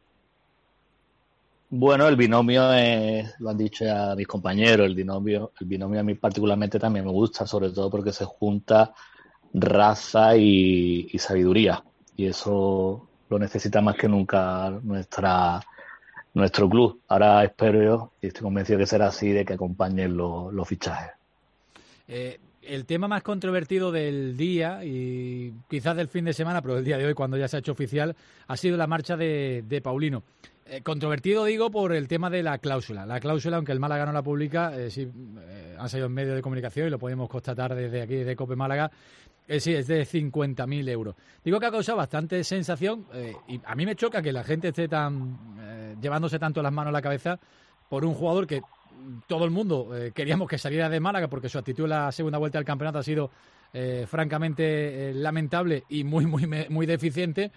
Bueno, el binomio lo han dicho ya mis compañeros, el binomio a mí particularmente también me gusta, sobre todo porque se junta raza y sabiduría, y eso lo necesita más que nunca nuestro club. Ahora espero, y estoy convencido que será así, de que acompañen los fichajes. El tema más controvertido del día, y quizás del fin de semana, pero el día de hoy, cuando ya se ha hecho oficial, ha sido la marcha de Paulino. Controvertido, digo, por el tema de la cláusula. La cláusula, aunque el Málaga no la publica, sí ha salido en medios de comunicación y lo podemos constatar desde aquí, de COPE Málaga, sí, es de 50.000 euros. Digo que ha causado bastante sensación, y a mí me choca que la gente esté llevándose tanto las manos a la cabeza por un jugador que todo el mundo queríamos que saliera de Málaga, porque su actitud en la segunda vuelta del campeonato ha sido francamente lamentable y muy deficiente,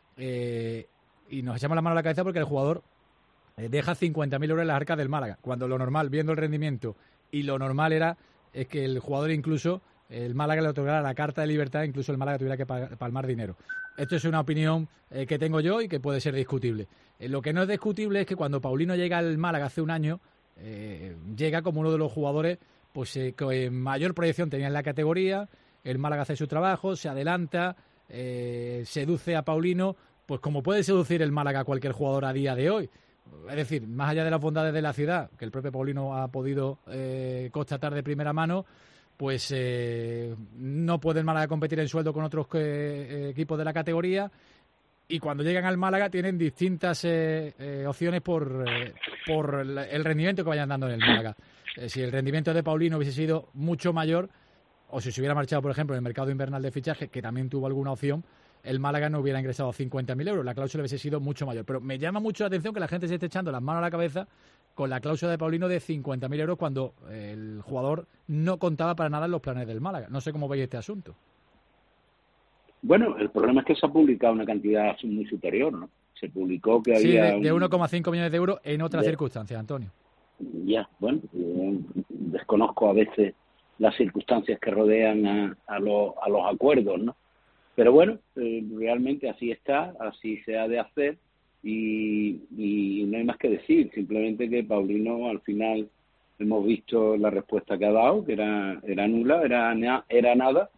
y nos echamos la mano a la cabeza porque el jugador deja 50.000 euros en las arcas del Málaga, cuando lo normal, viendo el rendimiento, y lo normal es que el jugador, incluso el Málaga le otorgara la carta de libertad, incluso el Málaga tuviera que palmar dinero. Esto es una opinión que tengo yo y que puede ser discutible. Lo que no es discutible es que cuando Paulino llega al Málaga hace un año, llega como uno de los jugadores que mayor proyección tenía en la categoría. El Málaga hace su trabajo, se adelanta, seduce a Paulino, pues como puede seducir el Málaga a cualquier jugador a día de hoy. Es decir, más allá de las bondades de la ciudad, que el propio Paulino ha podido constatar de primera mano, pues no puede el Málaga competir en sueldo con otros equipos de la categoría, y cuando llegan al Málaga tienen distintas opciones por el rendimiento que vayan dando en el Málaga. Si el rendimiento de Paulino hubiese sido mucho mayor, o si se hubiera marchado, por ejemplo, en el mercado invernal de fichaje, que también tuvo alguna opción, el Málaga no hubiera ingresado 50.000 euros, la cláusula hubiese sido mucho mayor. Pero me llama mucho la atención que la gente se esté echando las manos a la cabeza con la cláusula de Paulino de 50.000 euros cuando el jugador no contaba para nada en los planes del Málaga. No sé cómo veis este asunto. Bueno, el problema es que se ha publicado una cantidad muy superior, ¿no? Se publicó que había... Sí, de 1,5 millones de euros en otras circunstancias, Antonio. Ya, bueno, desconozco a veces las circunstancias que rodean a los acuerdos, ¿no? Pero bueno, realmente así está, así se ha de hacer, y no hay más que decir, simplemente que Paulino al final hemos visto la respuesta que ha dado, que era nula, era nada,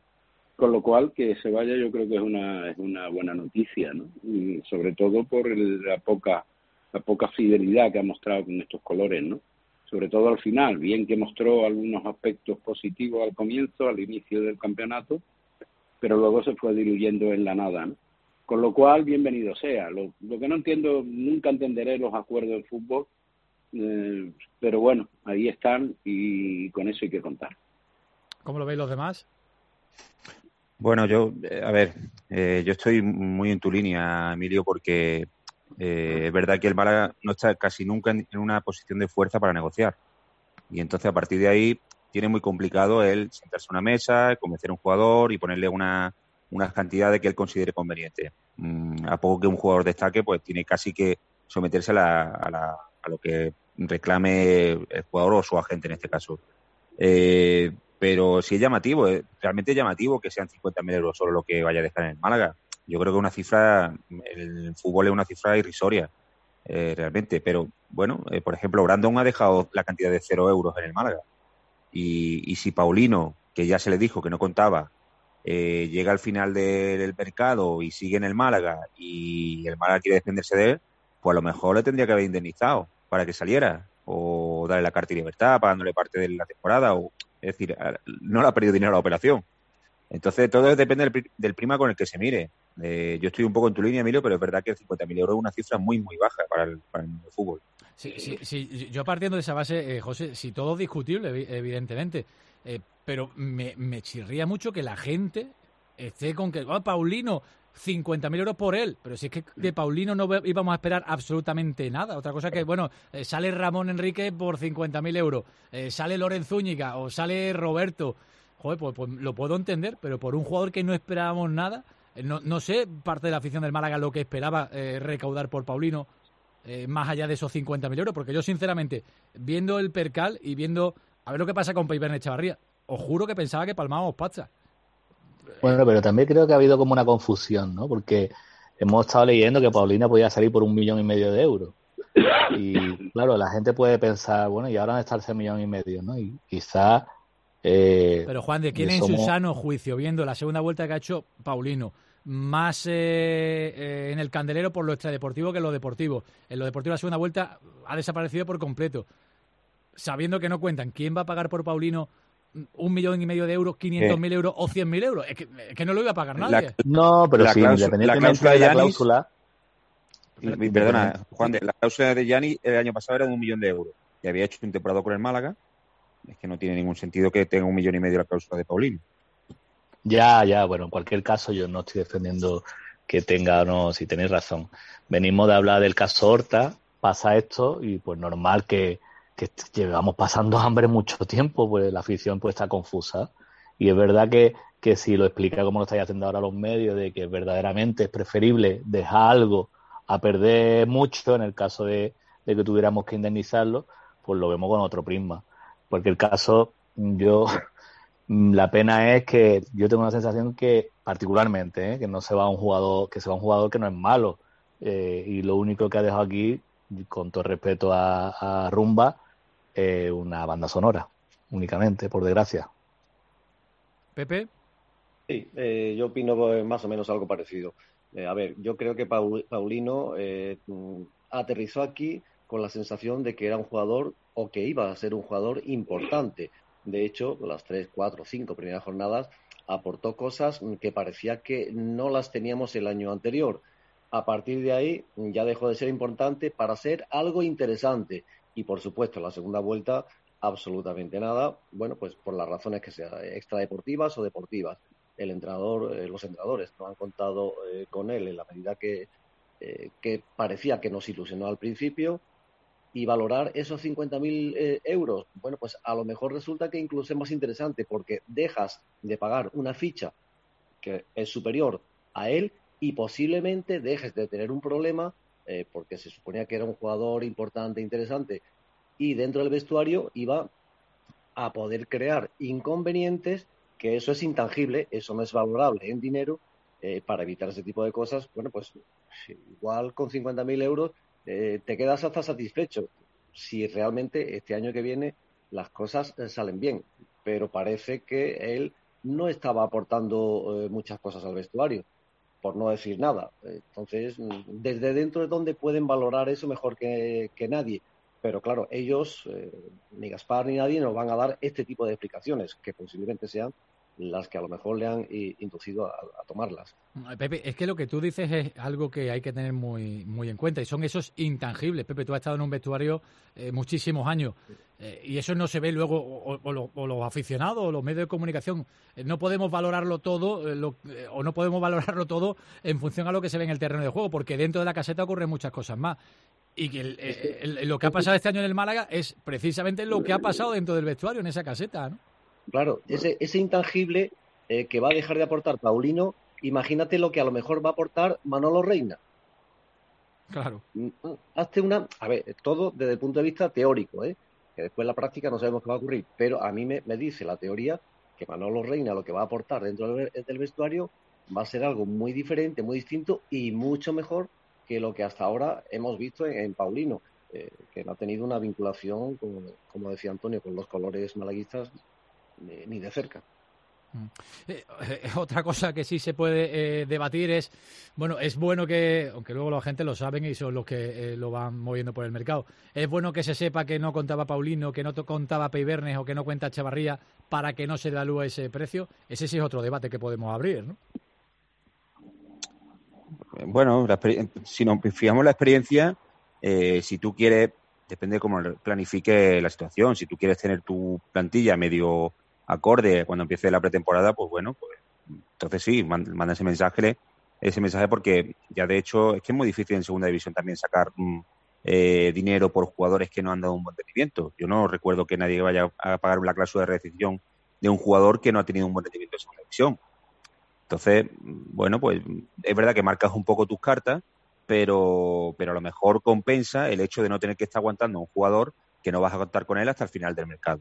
Con lo cual, que se vaya yo creo que es una buena noticia, ¿no? Y sobre todo por la poca fidelidad que ha mostrado con estos colores, ¿no? Sobre todo al final, bien que mostró algunos aspectos positivos al comienzo, al inicio del campeonato, pero luego se fue diluyendo en la nada, ¿no? Con lo cual, bienvenido sea. Lo que no entiendo, nunca entenderé los acuerdos del fútbol, pero bueno, ahí están y con eso hay que contar. ¿Cómo lo veis los demás? Bueno, yo estoy muy en tu línea, Emilio, porque es verdad que el Málaga no está casi nunca en una posición de fuerza para negociar. Y entonces, a partir de ahí, tiene muy complicado el sentarse a una mesa, convencer a un jugador y ponerle unas cantidades que él considere conveniente. A poco que un jugador destaque, pues tiene casi que someterse a lo que reclame el jugador o su agente en este caso. Pero sí es llamativo, realmente es llamativo que sean 50.000 euros solo lo que vaya a dejar en el Málaga. Yo creo que una cifra, el fútbol es una cifra irrisoria, realmente. Pero bueno, por ejemplo, Brandon ha dejado la cantidad de 0 euros en el Málaga. Y si Paulino, que ya se le dijo que no contaba, llega al final del mercado y sigue en el Málaga y el Málaga quiere desprenderse de él, pues a lo mejor le tendría que haber indemnizado para que saliera o darle la carta de libertad pagándole parte de la temporada. Es decir, no le ha perdido dinero a la operación. Entonces, todo depende del prima con el que se mire. Yo estoy un poco en tu línea, Emilio, pero es verdad que 50.000 euros es una cifra muy, muy baja para el fútbol. Sí, yo partiendo de esa base, José, sí, todo discutible, evidentemente, pero me chirría mucho que la gente esté con que, Paulino, 50.000 euros por él, pero si es que de Paulino no íbamos a esperar absolutamente nada. Otra cosa que, sale Ramón Enrique por 50.000 euros, sale Lorenzo Zúñiga o sale Roberto, joder, pues lo puedo entender, pero por un jugador que no esperábamos nada, no sé, parte de la afición del Málaga lo que esperaba recaudar por Paulino, más allá de esos 50.000 euros, porque yo sinceramente, viendo el percal y viendo a ver lo que pasa con Peibernes Echavarría, os juro que pensaba que palmábamos pasta. Bueno, pero también creo que ha habido como una confusión, ¿no? Porque hemos estado leyendo que Paulina podía salir por 1,5 millones de euros. Y claro, la gente puede pensar, bueno, ¿y ahora dónde está ese 1,5 millones, no? Y quizás... pero Juan, ¿de quién en su sano juicio, viendo la segunda vuelta que ha hecho Paulino, más en el candelero por lo extradeportivo que en lo deportivo? En lo deportivo la segunda vuelta ha desaparecido por completo. Sabiendo que no cuentan, ¿quién va a pagar por Paulino 1,5 millones de euros, 500.000 euros o 100.000 euros? Es que no lo iba a pagar nadie. No, pero sí, independientemente de la cláusula... Perdona, Juan, la cláusula de Gianni el año pasado era de 1 millón de euros. Y había hecho un temporada con el Málaga. Es que no tiene ningún sentido que tenga 1,5 millones la cláusula de Paulino. Ya, bueno, en cualquier caso yo no estoy defendiendo que tenga o no, si tenéis razón. Venimos de hablar del caso Horta, pasa esto y pues normal que llevamos pasando hambre mucho tiempo, pues la afición pues está confusa. Y es verdad que si lo explica como lo estáis haciendo ahora los medios, de que verdaderamente es preferible dejar algo a perder mucho en el caso de que tuviéramos que indemnizarlo, pues lo vemos con otro prisma. Porque el caso, la pena es que yo tengo una sensación que, particularmente, que no se va un jugador, que se va un jugador que no es malo. Y lo único que ha dejado aquí, con todo respeto a Rumba, una banda sonora, únicamente, por desgracia. ¿Pepe? Sí, yo opino más o menos algo parecido. Yo creo que Paulino aterrizó aquí con la sensación de que era un jugador o que iba a ser un jugador importante. De hecho, las 3, 4, 5 primeras jornadas aportó cosas que parecía que no las teníamos el año anterior. A partir de ahí ya dejó de ser importante para ser algo interesante. Y, por supuesto, la segunda vuelta, absolutamente nada. Bueno, pues por las razones que sean, extradeportivas o deportivas. Los entrenadores no han contado con él en la medida que parecía que nos ilusionó al principio. Y valorar esos 50.000 euros, bueno, pues a lo mejor resulta que incluso es más interesante porque dejas de pagar una ficha que es superior a él y posiblemente dejes de tener un problema porque se suponía que era un jugador importante, interesante, y dentro del vestuario iba a poder crear inconvenientes, que eso es intangible, eso no es valorable en dinero, para evitar ese tipo de cosas. Bueno, pues igual con 50.000 euros te quedas hasta satisfecho si realmente este año que viene las cosas salen bien, pero parece que él no estaba aportando muchas cosas al vestuario, por no decir nada. Entonces, desde dentro es donde pueden valorar eso mejor que nadie. Pero claro, ellos, ni Gaspar ni nadie, nos van a dar este tipo de explicaciones, que posiblemente sean las que a lo mejor le han inducido a tomarlas. Pepe, es que lo que tú dices es algo que hay que tener muy, muy en cuenta, y son esos intangibles. Pepe, tú has estado en un vestuario muchísimos años, y eso no se ve luego, o los aficionados o los medios de comunicación. No podemos valorarlo todo, o no podemos valorarlo todo en función a lo que se ve en el terreno de juego, porque dentro de la caseta ocurren muchas cosas más. Y que lo que ha pasado este año en el Málaga es precisamente lo que ha pasado dentro del vestuario, en esa caseta, ¿no? Claro, ese intangible que va a dejar de aportar Paulino, imagínate lo que a lo mejor va a aportar Manolo Reina. Claro. Hazte una... A ver, todo desde el punto de vista teórico, que después en la práctica no sabemos qué va a ocurrir, pero a mí me dice la teoría que Manolo Reina lo que va a aportar dentro del vestuario va a ser algo muy diferente, muy distinto y mucho mejor que lo que hasta ahora hemos visto en Paulino, que no ha tenido una vinculación, como decía Antonio, con los colores malaguistas ni de cerca. Otra cosa que sí se puede debatir es, bueno, es bueno que, aunque luego la gente lo saben y son los que lo van moviendo por el mercado, es bueno que se sepa que no contaba Paulino, que no contaba Peibernes o que no cuenta Chavarría para que no se devalúe ese precio. Ese sí es otro debate que podemos abrir, ¿no? Bueno, si nos fijamos en la experiencia, si tú quieres, depende de cómo planifique la situación, si tú quieres tener tu plantilla medio acorde cuando empiece la pretemporada, pues bueno, pues entonces sí, manda ese mensaje porque ya de hecho es que es muy difícil en segunda división también sacar dinero por jugadores que no han dado un buen rendimiento. Yo no recuerdo que nadie vaya a pagar la cláusula de rescisión de un jugador que no ha tenido un buen rendimiento en segunda división. Entonces, bueno, pues es verdad que marcas un poco tus cartas, pero a lo mejor compensa el hecho de no tener que estar aguantando a un jugador que no vas a contar con él hasta el final del mercado.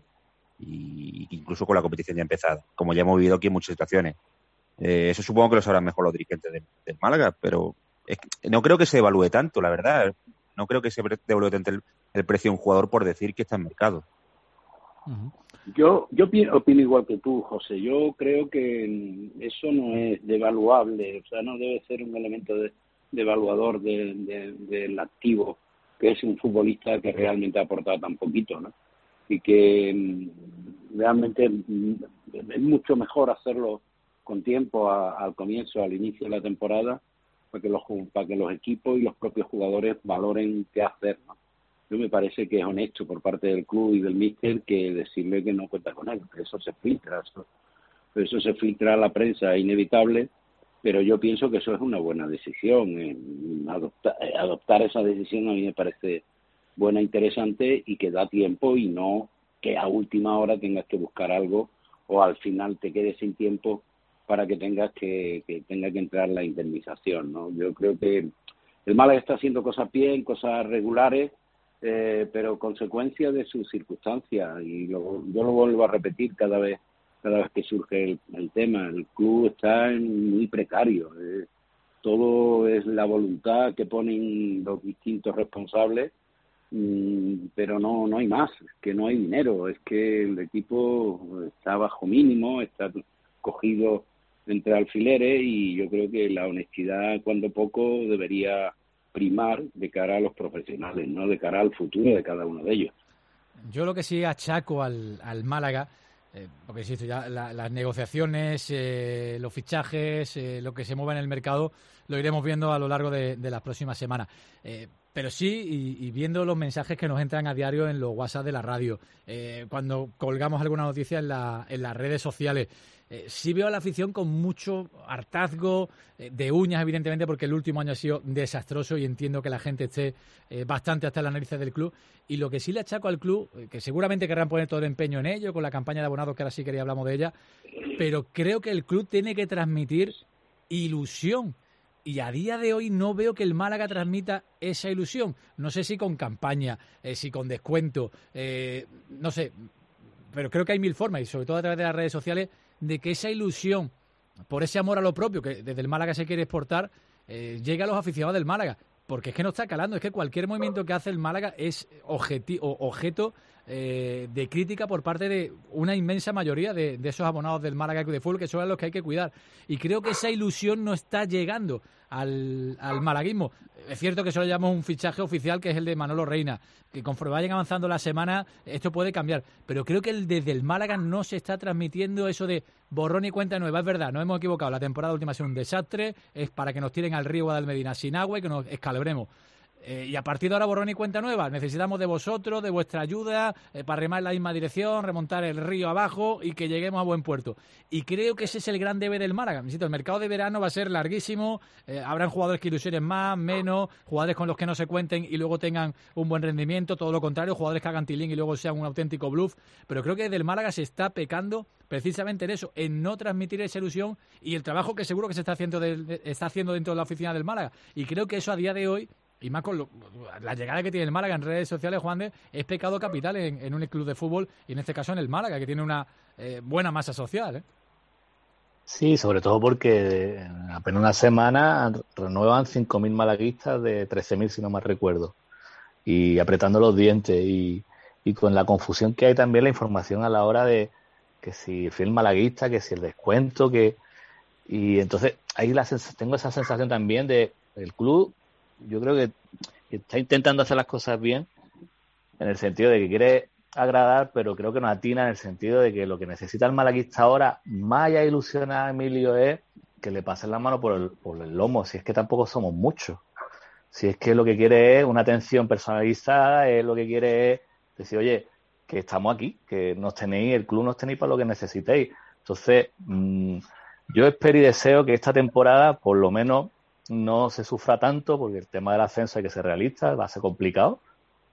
Y incluso con la competición ya empezada, como ya hemos vivido aquí en muchas situaciones. Eso supongo que lo sabrán mejor los dirigentes del Málaga, pero no creo que se devalúe tanto, la verdad. No creo que se devalúe tanto el precio de un jugador por decir que está en mercado. Uh-huh. Yo opino igual que tú, José. Yo creo que eso no es devaluable, o sea, no debe ser un elemento devaluador del activo, que es un futbolista que realmente ha aportado tan poquito, ¿no? Y que realmente es mucho mejor hacerlo con tiempo al comienzo, al inicio de la temporada, para que los equipos y los propios jugadores valoren qué hacer, ¿no? Yo me parece que es honesto por parte del club y del míster que decirle que no cuenta con él, que eso se filtra, eso se filtra a la prensa, es inevitable, pero yo pienso que eso es una buena decisión. Adoptar esa decisión a mí me parece buena, interesante y que da tiempo y no que a última hora tengas que buscar algo o al final te quedes sin tiempo para que tenga que entrar la indemnización, ¿no? Yo creo que el Málaga está haciendo cosas bien, cosas regulares, pero consecuencia de sus circunstancias y yo lo vuelvo a repetir cada vez que surge el tema. El club está muy precario, todo es la voluntad que ponen los distintos responsables, pero no hay más, es que no hay dinero, es que el equipo está bajo mínimo, está cogido entre alfileres y yo creo que la honestidad cuando poco debería primar de cara a los profesionales, no de cara al futuro de cada uno de ellos. Yo lo que sí achaco al Málaga, porque insisto, ya las negociaciones, los fichajes, lo que se mueva en el mercado, lo iremos viendo a lo largo de las próximas semanas. Pero sí, y viendo los mensajes que nos entran a diario en los WhatsApp de la radio, cuando colgamos alguna noticia en las redes sociales, sí veo a la afición con mucho hartazgo, de uñas, evidentemente, porque el último año ha sido desastroso y entiendo que la gente esté bastante hasta las narices del club. Y lo que sí le achaco al club, que seguramente querrán poner todo el empeño en ello, con la campaña de abonados, que ahora sí que ya hablamos de ella, pero creo que el club tiene que transmitir ilusión. Y a día de hoy no veo que el Málaga transmita esa ilusión. No sé si con campaña, si con descuento, no sé, pero creo que hay mil formas, y sobre todo a través de las redes sociales, de que esa ilusión, por ese amor a lo propio que desde el Málaga se quiere exportar, llegue a los aficionados del Málaga. Porque es que no está calando, es que cualquier movimiento que hace el Málaga es objeto de crítica por parte de una inmensa mayoría de esos abonados del Málaga Club de Fútbol, que son los que hay que cuidar. Y creo que esa ilusión no está llegando al malaguismo. Es cierto que solo llevamos un fichaje oficial, que es el de Manolo Reina, que conforme vayan avanzando la semana esto puede cambiar, pero creo que desde el Málaga no se está transmitiendo eso de borrón y cuenta nueva. Es verdad, nos hemos equivocado, la temporada última ha sido un desastre, es para que nos tiren al río Guadalmedina sin agua y que nos escalebremos. Y a partir de ahora borrón y cuenta nueva, necesitamos de vosotros, de vuestra ayuda, para remar en la misma dirección, remontar el río abajo y que lleguemos a buen puerto. Y creo que ese es el gran debe del Málaga. Insisto, el mercado de verano va a ser larguísimo, habrán jugadores que ilusionen más, menos, jugadores con los que no se cuenten y luego tengan un buen rendimiento, todo lo contrario, jugadores que hagan tilín y luego sean un auténtico bluff, pero creo que desde el Málaga se está pecando precisamente en eso, en no transmitir esa ilusión y el trabajo que seguro que se está haciendo dentro de la oficina del Málaga. Y creo que eso a día de hoy, y más con la llegada que tiene el Málaga en redes sociales, Juan de, es pecado capital en un club de fútbol, y en este caso en el Málaga, que tiene una buena masa social. Sí, sobre todo porque en apenas una semana renuevan 5.000 malaguistas de 13.000, si no mal recuerdo, y apretando los dientes, y con la confusión que hay también la información a la hora de que si fui el malaguista, que si el descuento, y entonces ahí tengo esa sensación también de el club. Yo creo que está intentando hacer las cosas bien, en el sentido de que quiere agradar, pero creo que no atina en el sentido de que lo que necesita el malaguista ahora, más allá de ilusionar a Emilio, es que le pasen la mano por el lomo, si es que tampoco somos muchos. Si es que lo que quiere es una atención personalizada, es lo que quiere es decir, oye, que estamos aquí, que el club nos tenéis para lo que necesitéis. Entonces, yo espero y deseo que esta temporada, por lo menos, no se sufra tanto, porque el tema del ascenso hay que ser realista, va a ser complicado.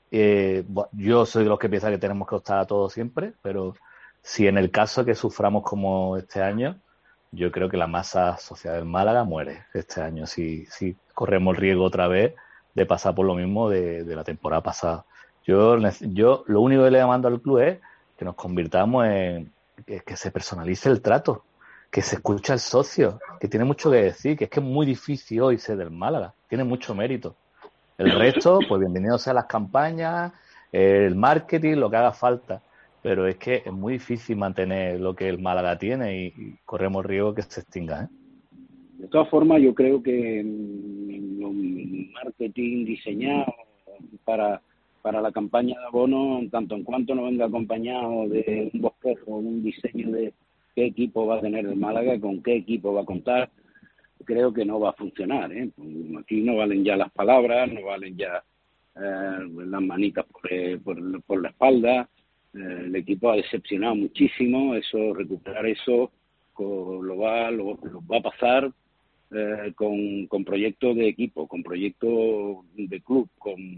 Yo soy de los que piensa que tenemos que optar a todo siempre, pero si en el caso que suframos como este año, yo creo que la masa social del Málaga muere este año, si corremos el riesgo otra vez de pasar por lo mismo de la temporada pasada. Yo lo único que le mando al club es que nos convirtamos en que se personalice el trato, que se escucha al socio, que tiene mucho que decir, que es muy difícil hoy ser del Málaga, tiene mucho mérito. El resto, pues bienvenidos sean las campañas, el marketing, lo que haga falta, pero es que es muy difícil mantener lo que el Málaga tiene y corremos riesgo que se extinga. De todas formas, yo creo que el marketing diseñado para la campaña de abono, tanto en cuanto no venga acompañado de un bosquejo, un diseño de qué equipo va a tener el Málaga, con qué equipo va a contar, creo que no va a funcionar. Aquí no valen ya las palabras, no valen ya las manitas por la espalda. El equipo ha decepcionado muchísimo, recuperar eso lo va a pasar con proyectos de equipo, con proyectos de club,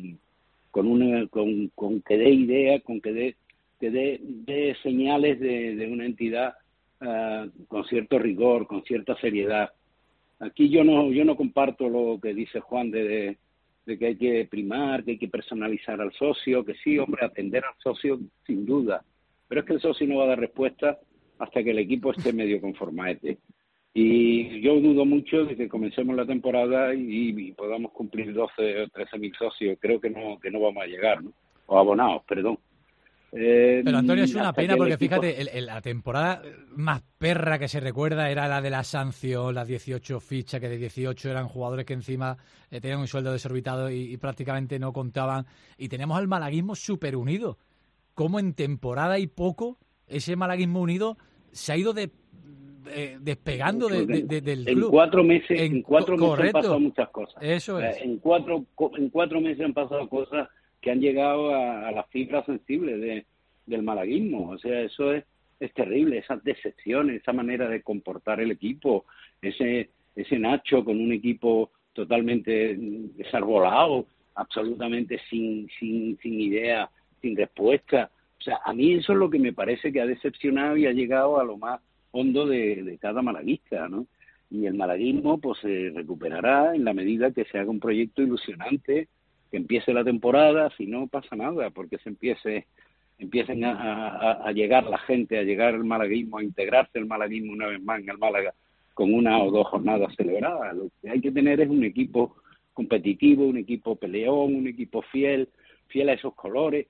con que dé idea, con que dé señales de una entidad con cierto rigor, con cierta seriedad. Aquí yo no comparto lo que dice Juan de que hay que primar, que hay que personalizar al socio, que sí, hombre, atender al socio sin duda, pero es que el socio no va a dar respuesta hasta que el equipo esté medio conformado. Y yo dudo mucho de que comencemos la temporada y podamos cumplir 12 o 13.000 socios. Creo que no vamos a llegar, ¿no? O abonados, perdón. Pero Antonio, es una pena porque fíjate, la temporada más perra que se recuerda era la de la sanción, las 18 fichas, que de 18 eran jugadores que encima tenían un sueldo desorbitado y prácticamente no contaban. Y tenemos al malaguismo súper unido. Como en temporada y poco ese malaguismo unido se ha ido despegando del club. En 4 meses, en 4 meses han pasado muchas cosas. Eso es. En 4 meses han pasado cosas que han llegado a las fibras sensibles del malaguismo. O sea, eso es terrible, esas decepciones, esa manera de comportar el equipo, ese Nacho con un equipo totalmente desarbolado, absolutamente sin idea, sin respuesta. O sea, a mí eso es lo que me parece que ha decepcionado y ha llegado a lo más hondo de cada malaguista, ¿no? Y el malaguismo pues se recuperará en la medida que se haga un proyecto ilusionante, que empiece la temporada, si no pasa nada, porque empiecen a llegar la gente, a llegar el malaguismo, a integrarse el malaguismo una vez más en el Málaga con 1 o 2 jornadas celebradas. Lo que hay que tener es un equipo competitivo, un equipo peleón, un equipo fiel a esos colores,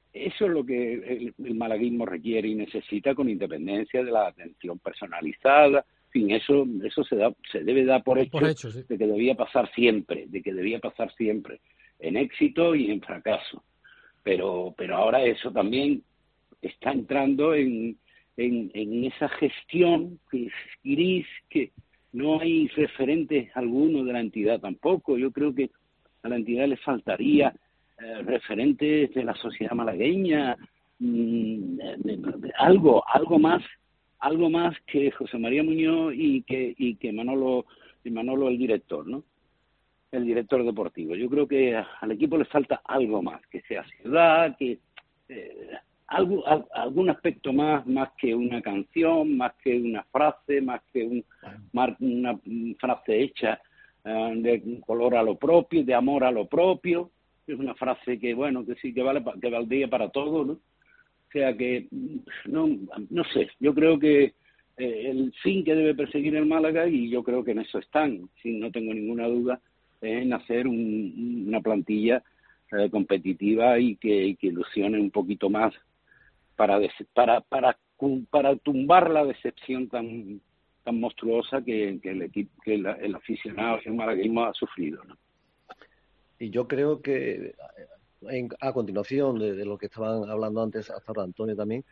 eso es lo que el malaguismo requiere y necesita, con independencia de la atención personalizada. En fin, eso se debe dar por hecho, sí, de que debía pasar siempre, en éxito y en fracaso. Pero ahora eso también está entrando en esa gestión que es gris, que no hay referentes alguno de la entidad tampoco. Yo creo que a la entidad le faltaría referentes de la sociedad malagueña, algo más que José María Muñoz y que Manolo el director, ¿no? El director deportivo. Yo creo que al equipo le falta algo más, que sea ciudad, que algún aspecto más que una canción, más que una frase, más que una frase hecha de color a lo propio, de amor a lo propio. Es una frase que, bueno, que sí, que valdría para todo, ¿no? O sea que, no sé, yo creo que el fin que debe perseguir el Málaga, y yo creo que en eso están, sí, no tengo ninguna duda, en hacer una plantilla competitiva y que ilusione un poquito más para tumbar la decepción tan monstruosa que el equipo, que el aficionado y el malaguismo ha sufrido, ¿no? Y yo creo que a continuación de lo que estaban hablando antes hasta ahora Antonio también,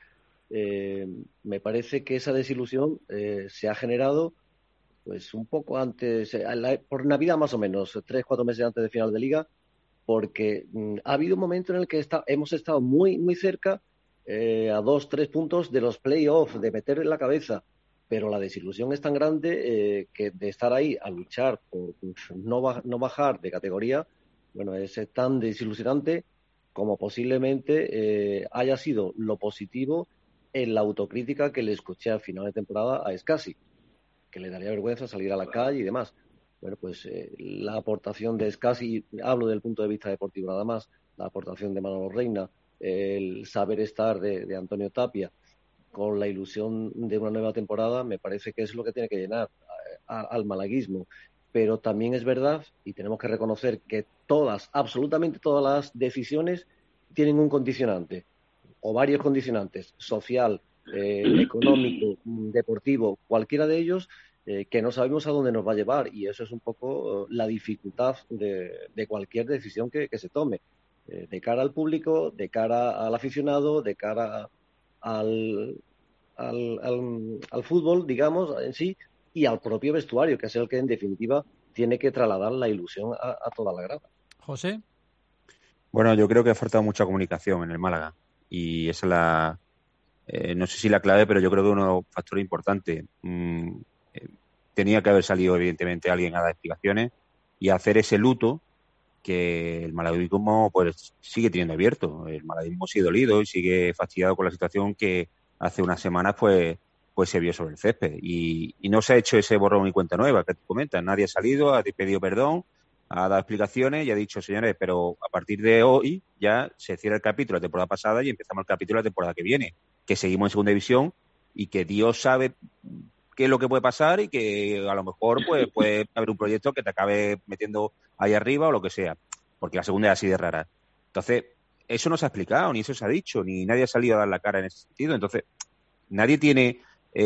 me parece que esa desilusión se ha generado pues un poco antes, por Navidad más o menos, 3-4 meses antes de final de Liga, porque ha habido un momento en el que hemos estado muy, muy cerca, a 2-3 puntos de los play-offs, de meter en la cabeza, pero la desilusión es tan grande que de estar ahí a luchar por no bajar de categoría, bueno, es tan desilusionante como posiblemente haya sido lo positivo en la autocrítica que le escuché al final de temporada a Escasi, que le daría vergüenza salir a la calle y demás. Bueno, pues la aportación de Escasi, hablo del punto de vista deportivo nada más, la aportación de Manolo Reina, el saber estar de Antonio Tapia, con la ilusión de una nueva temporada, me parece que es lo que tiene que llenar al malaguismo. Pero también es verdad, y tenemos que reconocer que absolutamente todas las decisiones tienen un condicionante, o varios condicionantes, social, económico, deportivo, cualquiera de ellos, que no sabemos a dónde nos va a llevar, y eso es un poco la dificultad de cualquier decisión que se tome, de cara al público, de cara al aficionado, de cara al fútbol, digamos, en sí, y al propio vestuario, que es el que en definitiva tiene que trasladar la ilusión a toda la grada. José. Bueno, yo creo que ha faltado mucha comunicación en el Málaga, y esa es la, no sé si la clave, pero yo creo que uno de los factores importantes. Tenía que haber salido evidentemente alguien a dar explicaciones y a hacer ese luto que el malaguismo pues sigue teniendo abierto. El malaguismo sigue dolido y sigue fastidiado con la situación que hace unas semanas pues se vio sobre el césped, y no se ha hecho ese borrón y cuenta nueva que tú comentas. Nadie ha salido, ha pedido perdón, ha dado explicaciones y ha dicho, señores, pero a partir de hoy ya se cierra el capítulo de la temporada pasada y empezamos el capítulo de la temporada que viene, que seguimos en segunda división y que Dios sabe qué es lo que puede pasar y que a lo mejor pues puede haber un proyecto que te acabe metiendo ahí arriba o lo que sea, porque la segunda es así de rara. Entonces, eso no se ha explicado, ni eso se ha dicho, ni nadie ha salido a dar la cara en ese sentido. Entonces, nadie tiene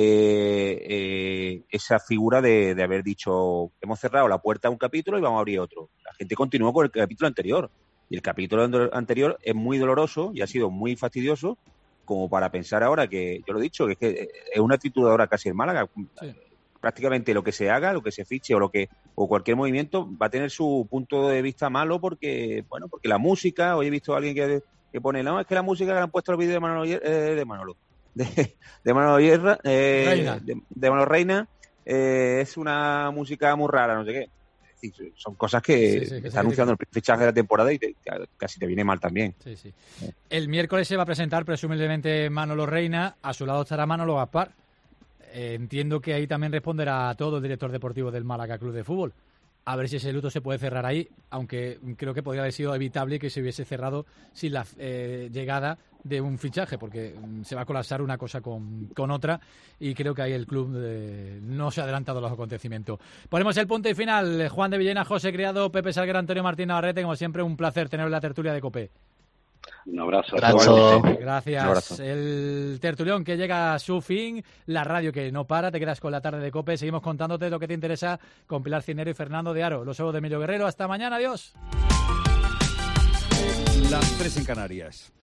esa figura de haber dicho, hemos cerrado la puerta a un capítulo y vamos a abrir otro. La gente continuó con el capítulo anterior, y el capítulo anterior es muy doloroso y ha sido muy fastidioso como para pensar ahora que, yo lo he dicho, que es una actitud ahora casi en Málaga. Sí. Prácticamente lo que se haga, lo que se fiche o cualquier movimiento va a tener su punto de vista malo porque la música, hoy he visto a alguien que pone, no, es que la música que han puesto el vídeo de Manolo Reina es una música muy rara, no sé qué. Es decir, son cosas que está anunciando el fichaje de la temporada y casi te viene mal también. Sí, sí. El miércoles se va a presentar presumiblemente Manolo Reina, a su lado estará Manolo Gaspar. Entiendo que ahí también responderá todo el director deportivo del Málaga Club de Fútbol. A ver si ese luto se puede cerrar ahí, aunque creo que podría haber sido evitable que se hubiese cerrado sin la llegada de un fichaje, porque se va a colapsar una cosa con otra, y creo que ahí el club no se ha adelantado a los acontecimientos. Ponemos el punto y final. Juan de Villena, José Criado, Pepe Salguero, Antonio Martín Navarrete, como siempre un placer tener la tertulia de COPE. Un abrazo. Gracias. Un abrazo. El tertulión que llega a su fin, la radio que no para, te quedas con la tarde de COPE. Seguimos contándote lo que te interesa con Pilar Cinero y Fernando de Aro. Los ojos de Emilio Guerrero. Hasta mañana, adiós. Las 3 en Canarias.